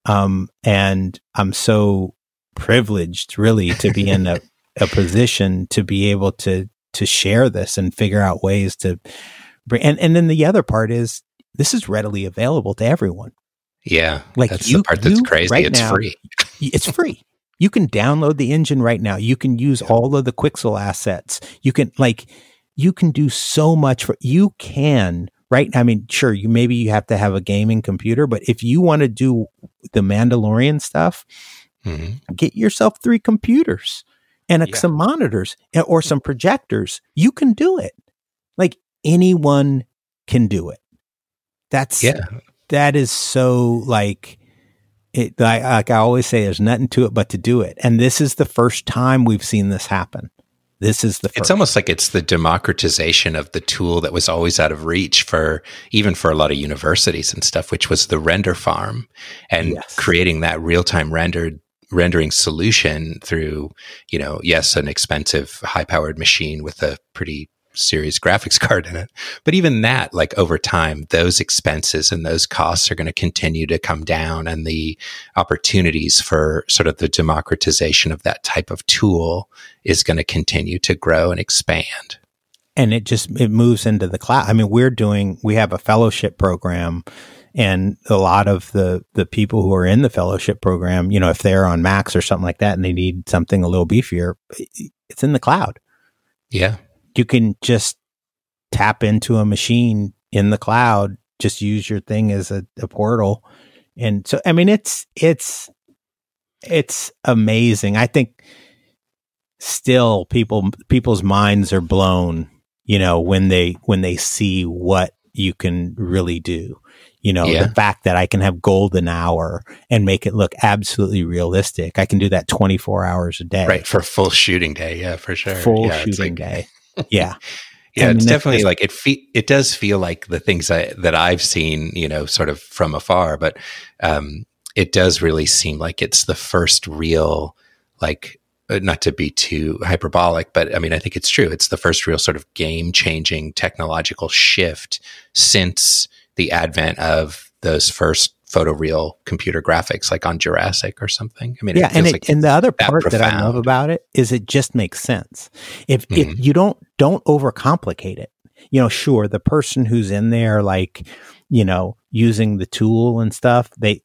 And I'm so privileged really to be in a position to be able to share this and figure out ways to bring, and then the other part is this is readily available to everyone. Yeah. Like that's the part that's crazy. Right it's now, free. It's free. You can download the engine right now. You can use all of the Quixel assets. You can do so much you can, right? I mean, sure, maybe you have to have a gaming computer, but if you want to do the Mandalorian stuff, get yourself 3 computers and some monitors or some projectors. You can do it. Like anyone can do it. That is so like it. Like I always say, there's nothing to it but to do it. And this is the first time we've seen this happen. This is the first. It's almost like it's the democratization of the tool that was always out of reach even for a lot of universities and stuff, which was the render farm, and creating that real-time rendering solution through, an expensive high-powered machine with a pretty serious graphics card in it. But even that, like over time, those expenses and those costs are going to continue to come down, and the opportunities for sort of the democratization of that type of tool is going to continue to grow and expand. And it moves into the cloud. I mean, we have a fellowship program, and a lot of the people who are in the fellowship program, if they're on Macs or something like that and they need something a little beefier, it's in the cloud. Yeah. You can just tap into a machine in the cloud, just use your thing as a portal. And so, I mean, it's amazing. I think still people's minds are blown, when they see what you can really do. The fact that I can have golden hour and make it look absolutely realistic. I can do that 24 hours a day. Right. For full shooting day. Yeah, for sure. Full shooting day. Yeah. Yeah, it's definitely like it does feel like the things that I've seen, sort of from afar, but it does really seem like it's the first real, like, not to be too hyperbolic, but I mean, I think it's true. It's the first real sort of game-changing technological shift since the advent of those first photoreal computer graphics, like on Jurassic or something. I mean, and the other part that I love about it is it just makes sense. If you don't overcomplicate it, sure, the person who's in there, like, using the tool and stuff, they,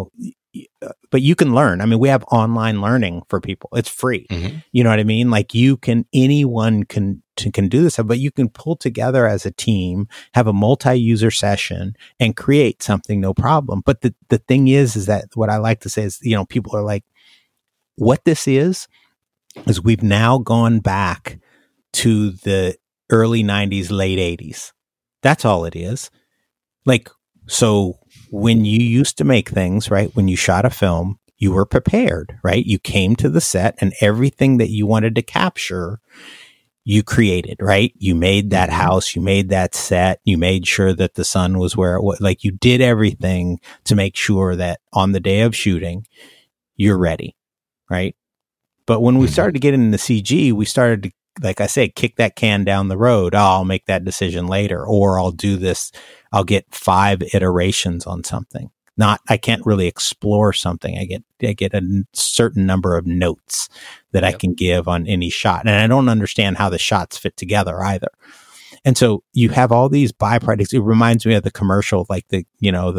but you can learn. I mean, we have online learning for people. It's free. You know what I mean? Like anyone can do this, but you can pull together as a team, have a multi-user session and create something, no problem. But the thing is that what I like to say is, people are like, what this is we've now gone back to the early 90s, late 80s. That's all it is. Like, so when you used to make things, right, when you shot a film, you were prepared, right? You came to the set and everything that you wanted to capture, you created, right? You made that house, you made that set, you made sure that the sun was where it was. Like, you did everything to make sure that on the day of shooting, you're ready, right? But when we started to get into CG, we started to, like I say, kick that can down the road. Oh, I'll make that decision later, or I'll do this. I'll get 5 iterations on something. I can't really explore something. I get a certain number of notes that I can give on any shot. And I don't understand how the shots fit together either. And so you have all these byproducts. It reminds me of the commercial, like the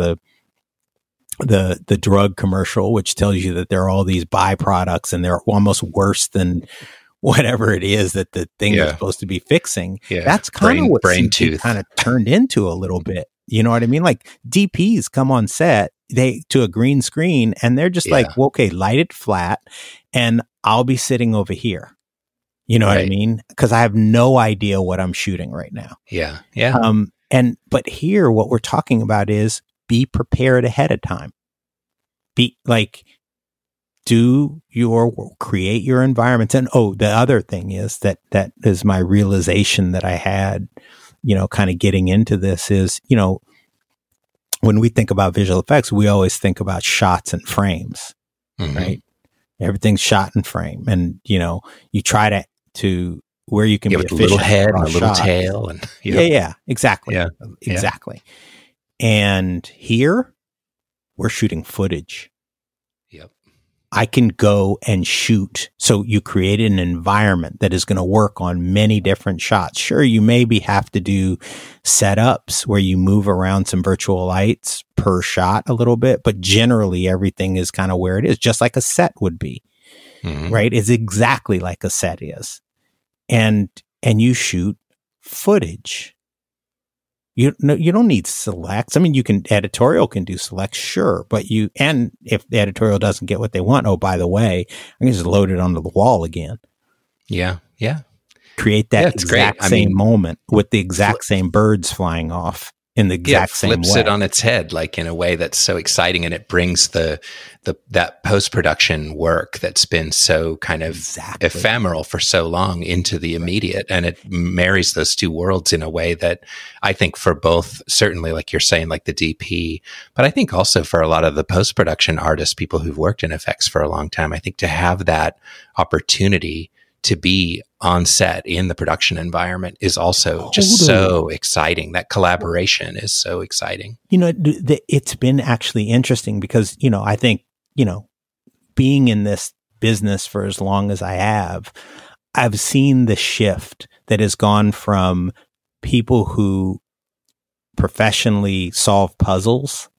drug commercial, which tells you that there are all these byproducts and they're almost worse than whatever it is that the thing is supposed to be fixing. Yeah. That's kind of what brain tooth kind of turned into a little bit. You know what I mean? Like, DPs come on set, to a green screen, and they're just like, well, okay, light it flat and I'll be sitting over here. You know what I mean? Because I have no idea what I'm shooting right now. Yeah. Yeah. But here, what we're talking about is be prepared ahead of time. create your environments. And the other thing is that is my realization that I had, kind of getting into this is, when we think about visual effects, we always think about shots and frames, right? Everything's shot and frame. And, you try to where you can be with a little head and a little tail. And yeah, exactly. Yeah. Exactly. And here we're shooting footage. Yep. I can go and shoot. So you create an environment that is going to work on many different shots. Sure, you maybe have to do setups where you move around some virtual lights per shot a little bit, but generally everything is kind of where it is, just like a set would be, right? It's exactly like a set is. And you shoot footage. You don't need selects. I mean, editorial can do selects, sure, but and if the editorial doesn't get what they want, oh, by the way, I can just load it onto the wall again. Yeah. Yeah. Create that exact same moment with the exact same birds flying off in the exact same way. Flips it on its head, like in a way that's so exciting, and it brings that post-production work that's been so kind of ephemeral for so long into the immediate, and it marries those two worlds in a way that I think for both, certainly like you're saying, like the DP, but I think also for a lot of the post-production artists, people who've worked in effects for a long time, I think to have that opportunity to be on set in the production environment is also just so exciting. That collaboration is so exciting. It's been actually interesting because, I think, being in this business for as long as I have, I've seen the shift that has gone from people who professionally solve puzzles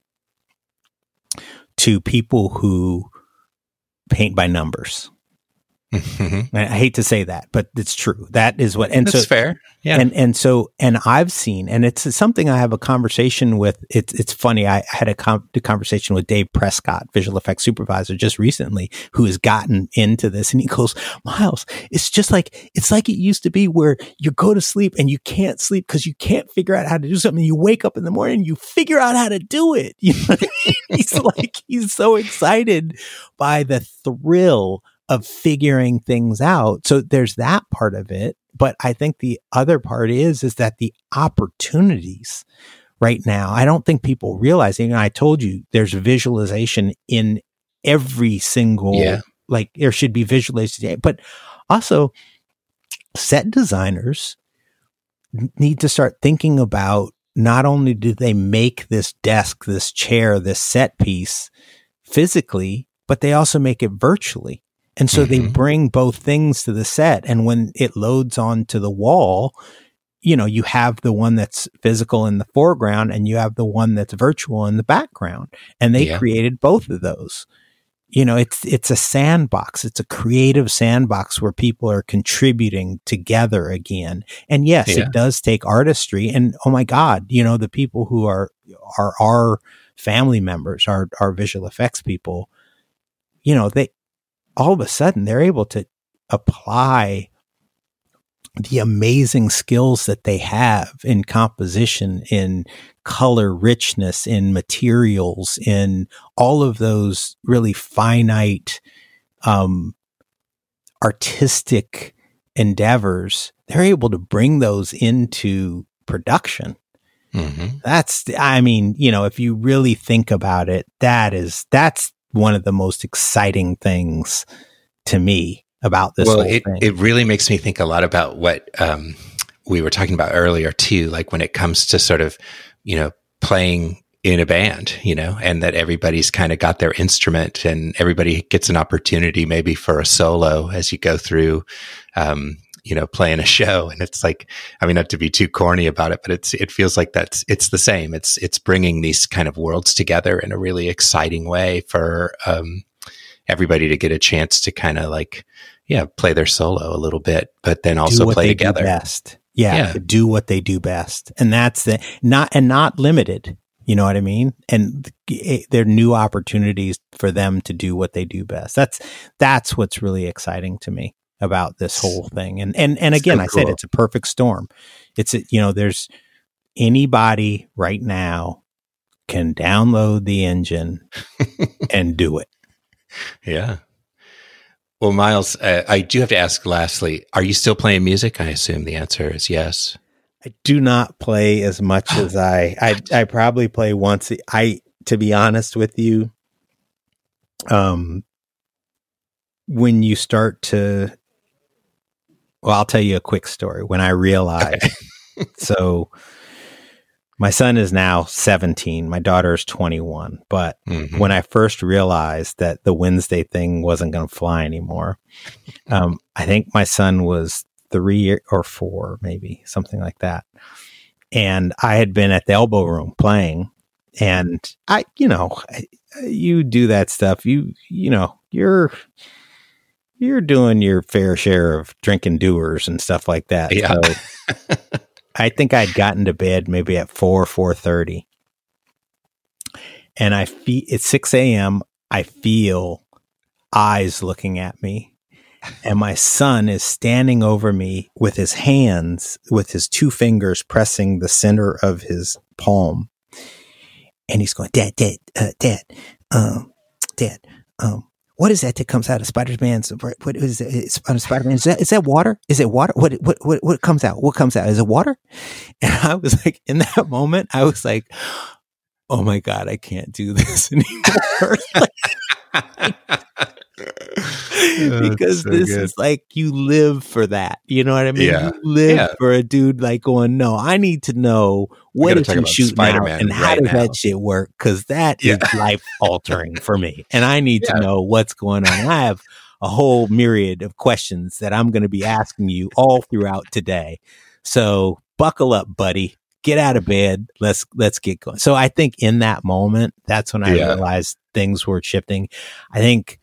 to people who paint by numbers. I hate to say that, but it's true. That is what, and that's fair. Yeah. And I've seen, and it's something I have a conversation with. It's funny. I had a conversation with Dave Prescott, visual effects supervisor, just recently, who has gotten into this. And he goes, Miles, it's like it used to be where you go to sleep and you can't sleep because you can't figure out how to do something. You wake up in the morning and you figure out how to do it. He's so excited by the thrill of figuring things out. So there's that part of it. But I think the other part is that the opportunities right now, I don't think people realize, I told you there's visualization in every single, like there should be visualization, but also set designers need to start thinking about not only do they make this desk, this chair, this set piece physically, but they also make it virtually. And so they bring both things to the set. And when it loads onto the wall, you have the one that's physical in the foreground and you have the one that's virtual in the background. And they created both of those. It's a sandbox. It's a creative sandbox where people are contributing together again. And yes, it does take artistry. And oh my God, the people who are our family members, our visual effects people, they all of a sudden they're able to apply the amazing skills that they have in composition, in color richness, in materials, in all of those really finite, artistic endeavors. They're able to bring those into production. That's, if you really think about it, that's one of the most exciting things to me about this whole thing. It really makes me think a lot about what we were talking about earlier too, like when it comes to sort of, playing in a band, and that everybody's kind of got their instrument and everybody gets an opportunity maybe for a solo as you go through, playing a show. And it's like, not to be too corny about it, but it feels like it's the same. It's bringing these kind of worlds together in a really exciting way for, everybody to get a chance to kind of play their solo a little bit, but then also play together. Best. Yeah. Do what they do best. And that's not limited. You know what I mean? And there are new opportunities for them to do what they do best. That's what's really exciting to me about this whole thing. And again, so I said it's a perfect storm. There's anybody right now can download the engine and do it. Yeah. Well, Miles, I do have to ask lastly, are you still playing music? I assume the answer is yes. I do not play as much as I probably play once. To be honest with you, when you start to, well, I'll tell you a quick story. When I realized, so my son is now 17, my daughter is 21. But when I first realized that the Wednesday thing wasn't going to fly anymore, I think my son was 3 or 4, maybe something like that. And I had been at the Elbow Room playing, and you do that stuff. You're doing your fair share of drinking doers and stuff like that. Yeah. So I think I'd gotten to bed maybe at 4:30. And it's 6 a.m. I feel eyes looking at me. And my son is standing over me with his hands, with his 2 fingers pressing the center of his palm. And he's going, Dad, what is that comes out of Spider-Man's? What is it? It's on Spider-Man. Is that water? Is it water? What comes out? What comes out? Is it water? And I was like, in that moment, I was like, oh my God, I can't do this anymore. Because so this is like, you live for that. You know what I mean? Yeah. You live for a dude like going, no, I need to know what is he shooting Spider-Man out and how does that shit work? Because that is life altering for me. And I need to know what's going on. I have a whole myriad of questions that I'm going to be asking you all throughout today. So buckle up, buddy. Get out of bed. Let's get going. So I think in that moment, that's when I realized things were shifting. I think,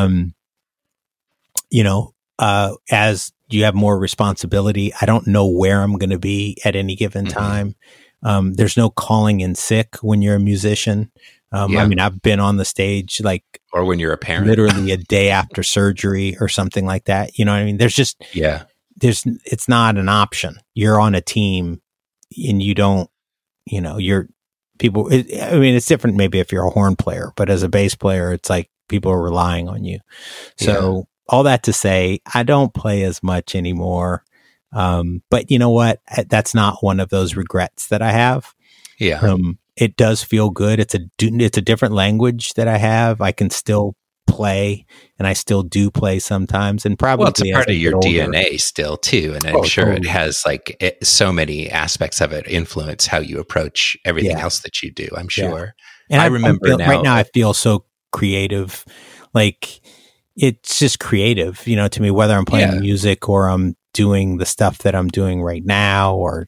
as you have more responsibility, I don't know where I'm going to be at any given time. There's no calling in sick when you're a musician. I mean, I've been on the stage or when you're a parent, literally a day after surgery or something like that. You know what I mean? There's just, it's not an option. You're on a team and you don't, you're people. It's different maybe if you're a horn player, but as a bass player, it's like people are relying on you. So all that to say, I don't play as much anymore. But you know what? That's not one of those regrets that I have. Yeah. It does feel good. It's a different language that I have. I can still play, and I still do play sometimes, and probably it's a part of your DNA still too. And I'm sure it has so many aspects of it influence how you approach everything else that you do. I'm sure. And I remember right now I feel so creative. It's just creative, to me, whether I'm playing music or I'm doing the stuff that I'm doing right now, or,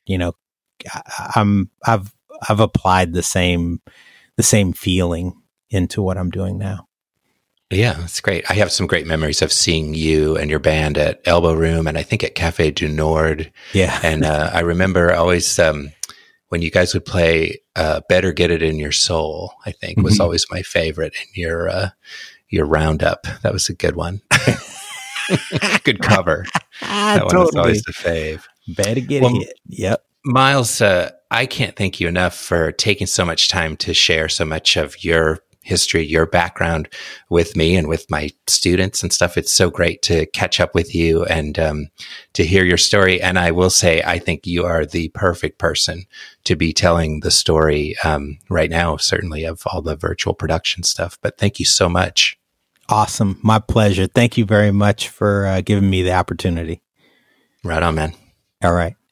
I've applied the same feeling into what I'm doing now. Yeah, that's great. I have some great memories of seeing you and your band at Elbow Room, and I think at Cafe du Nord. Yeah. And I remember always when you guys would play Better Get It in Your Soul, I think was always my favorite in your roundup. That was a good one. Good cover. That one was always the fave. Better get it. Yep. Miles, I can't thank you enough for taking so much time to share so much of your history, your background with me and with my students and stuff. It's so great to catch up with you and to hear your story. And I will say, I think you are the perfect person to be telling the story right now, certainly of all the virtual production stuff. But thank you so much. Awesome. My pleasure. Thank you very much for giving me the opportunity. Right on, man. All right.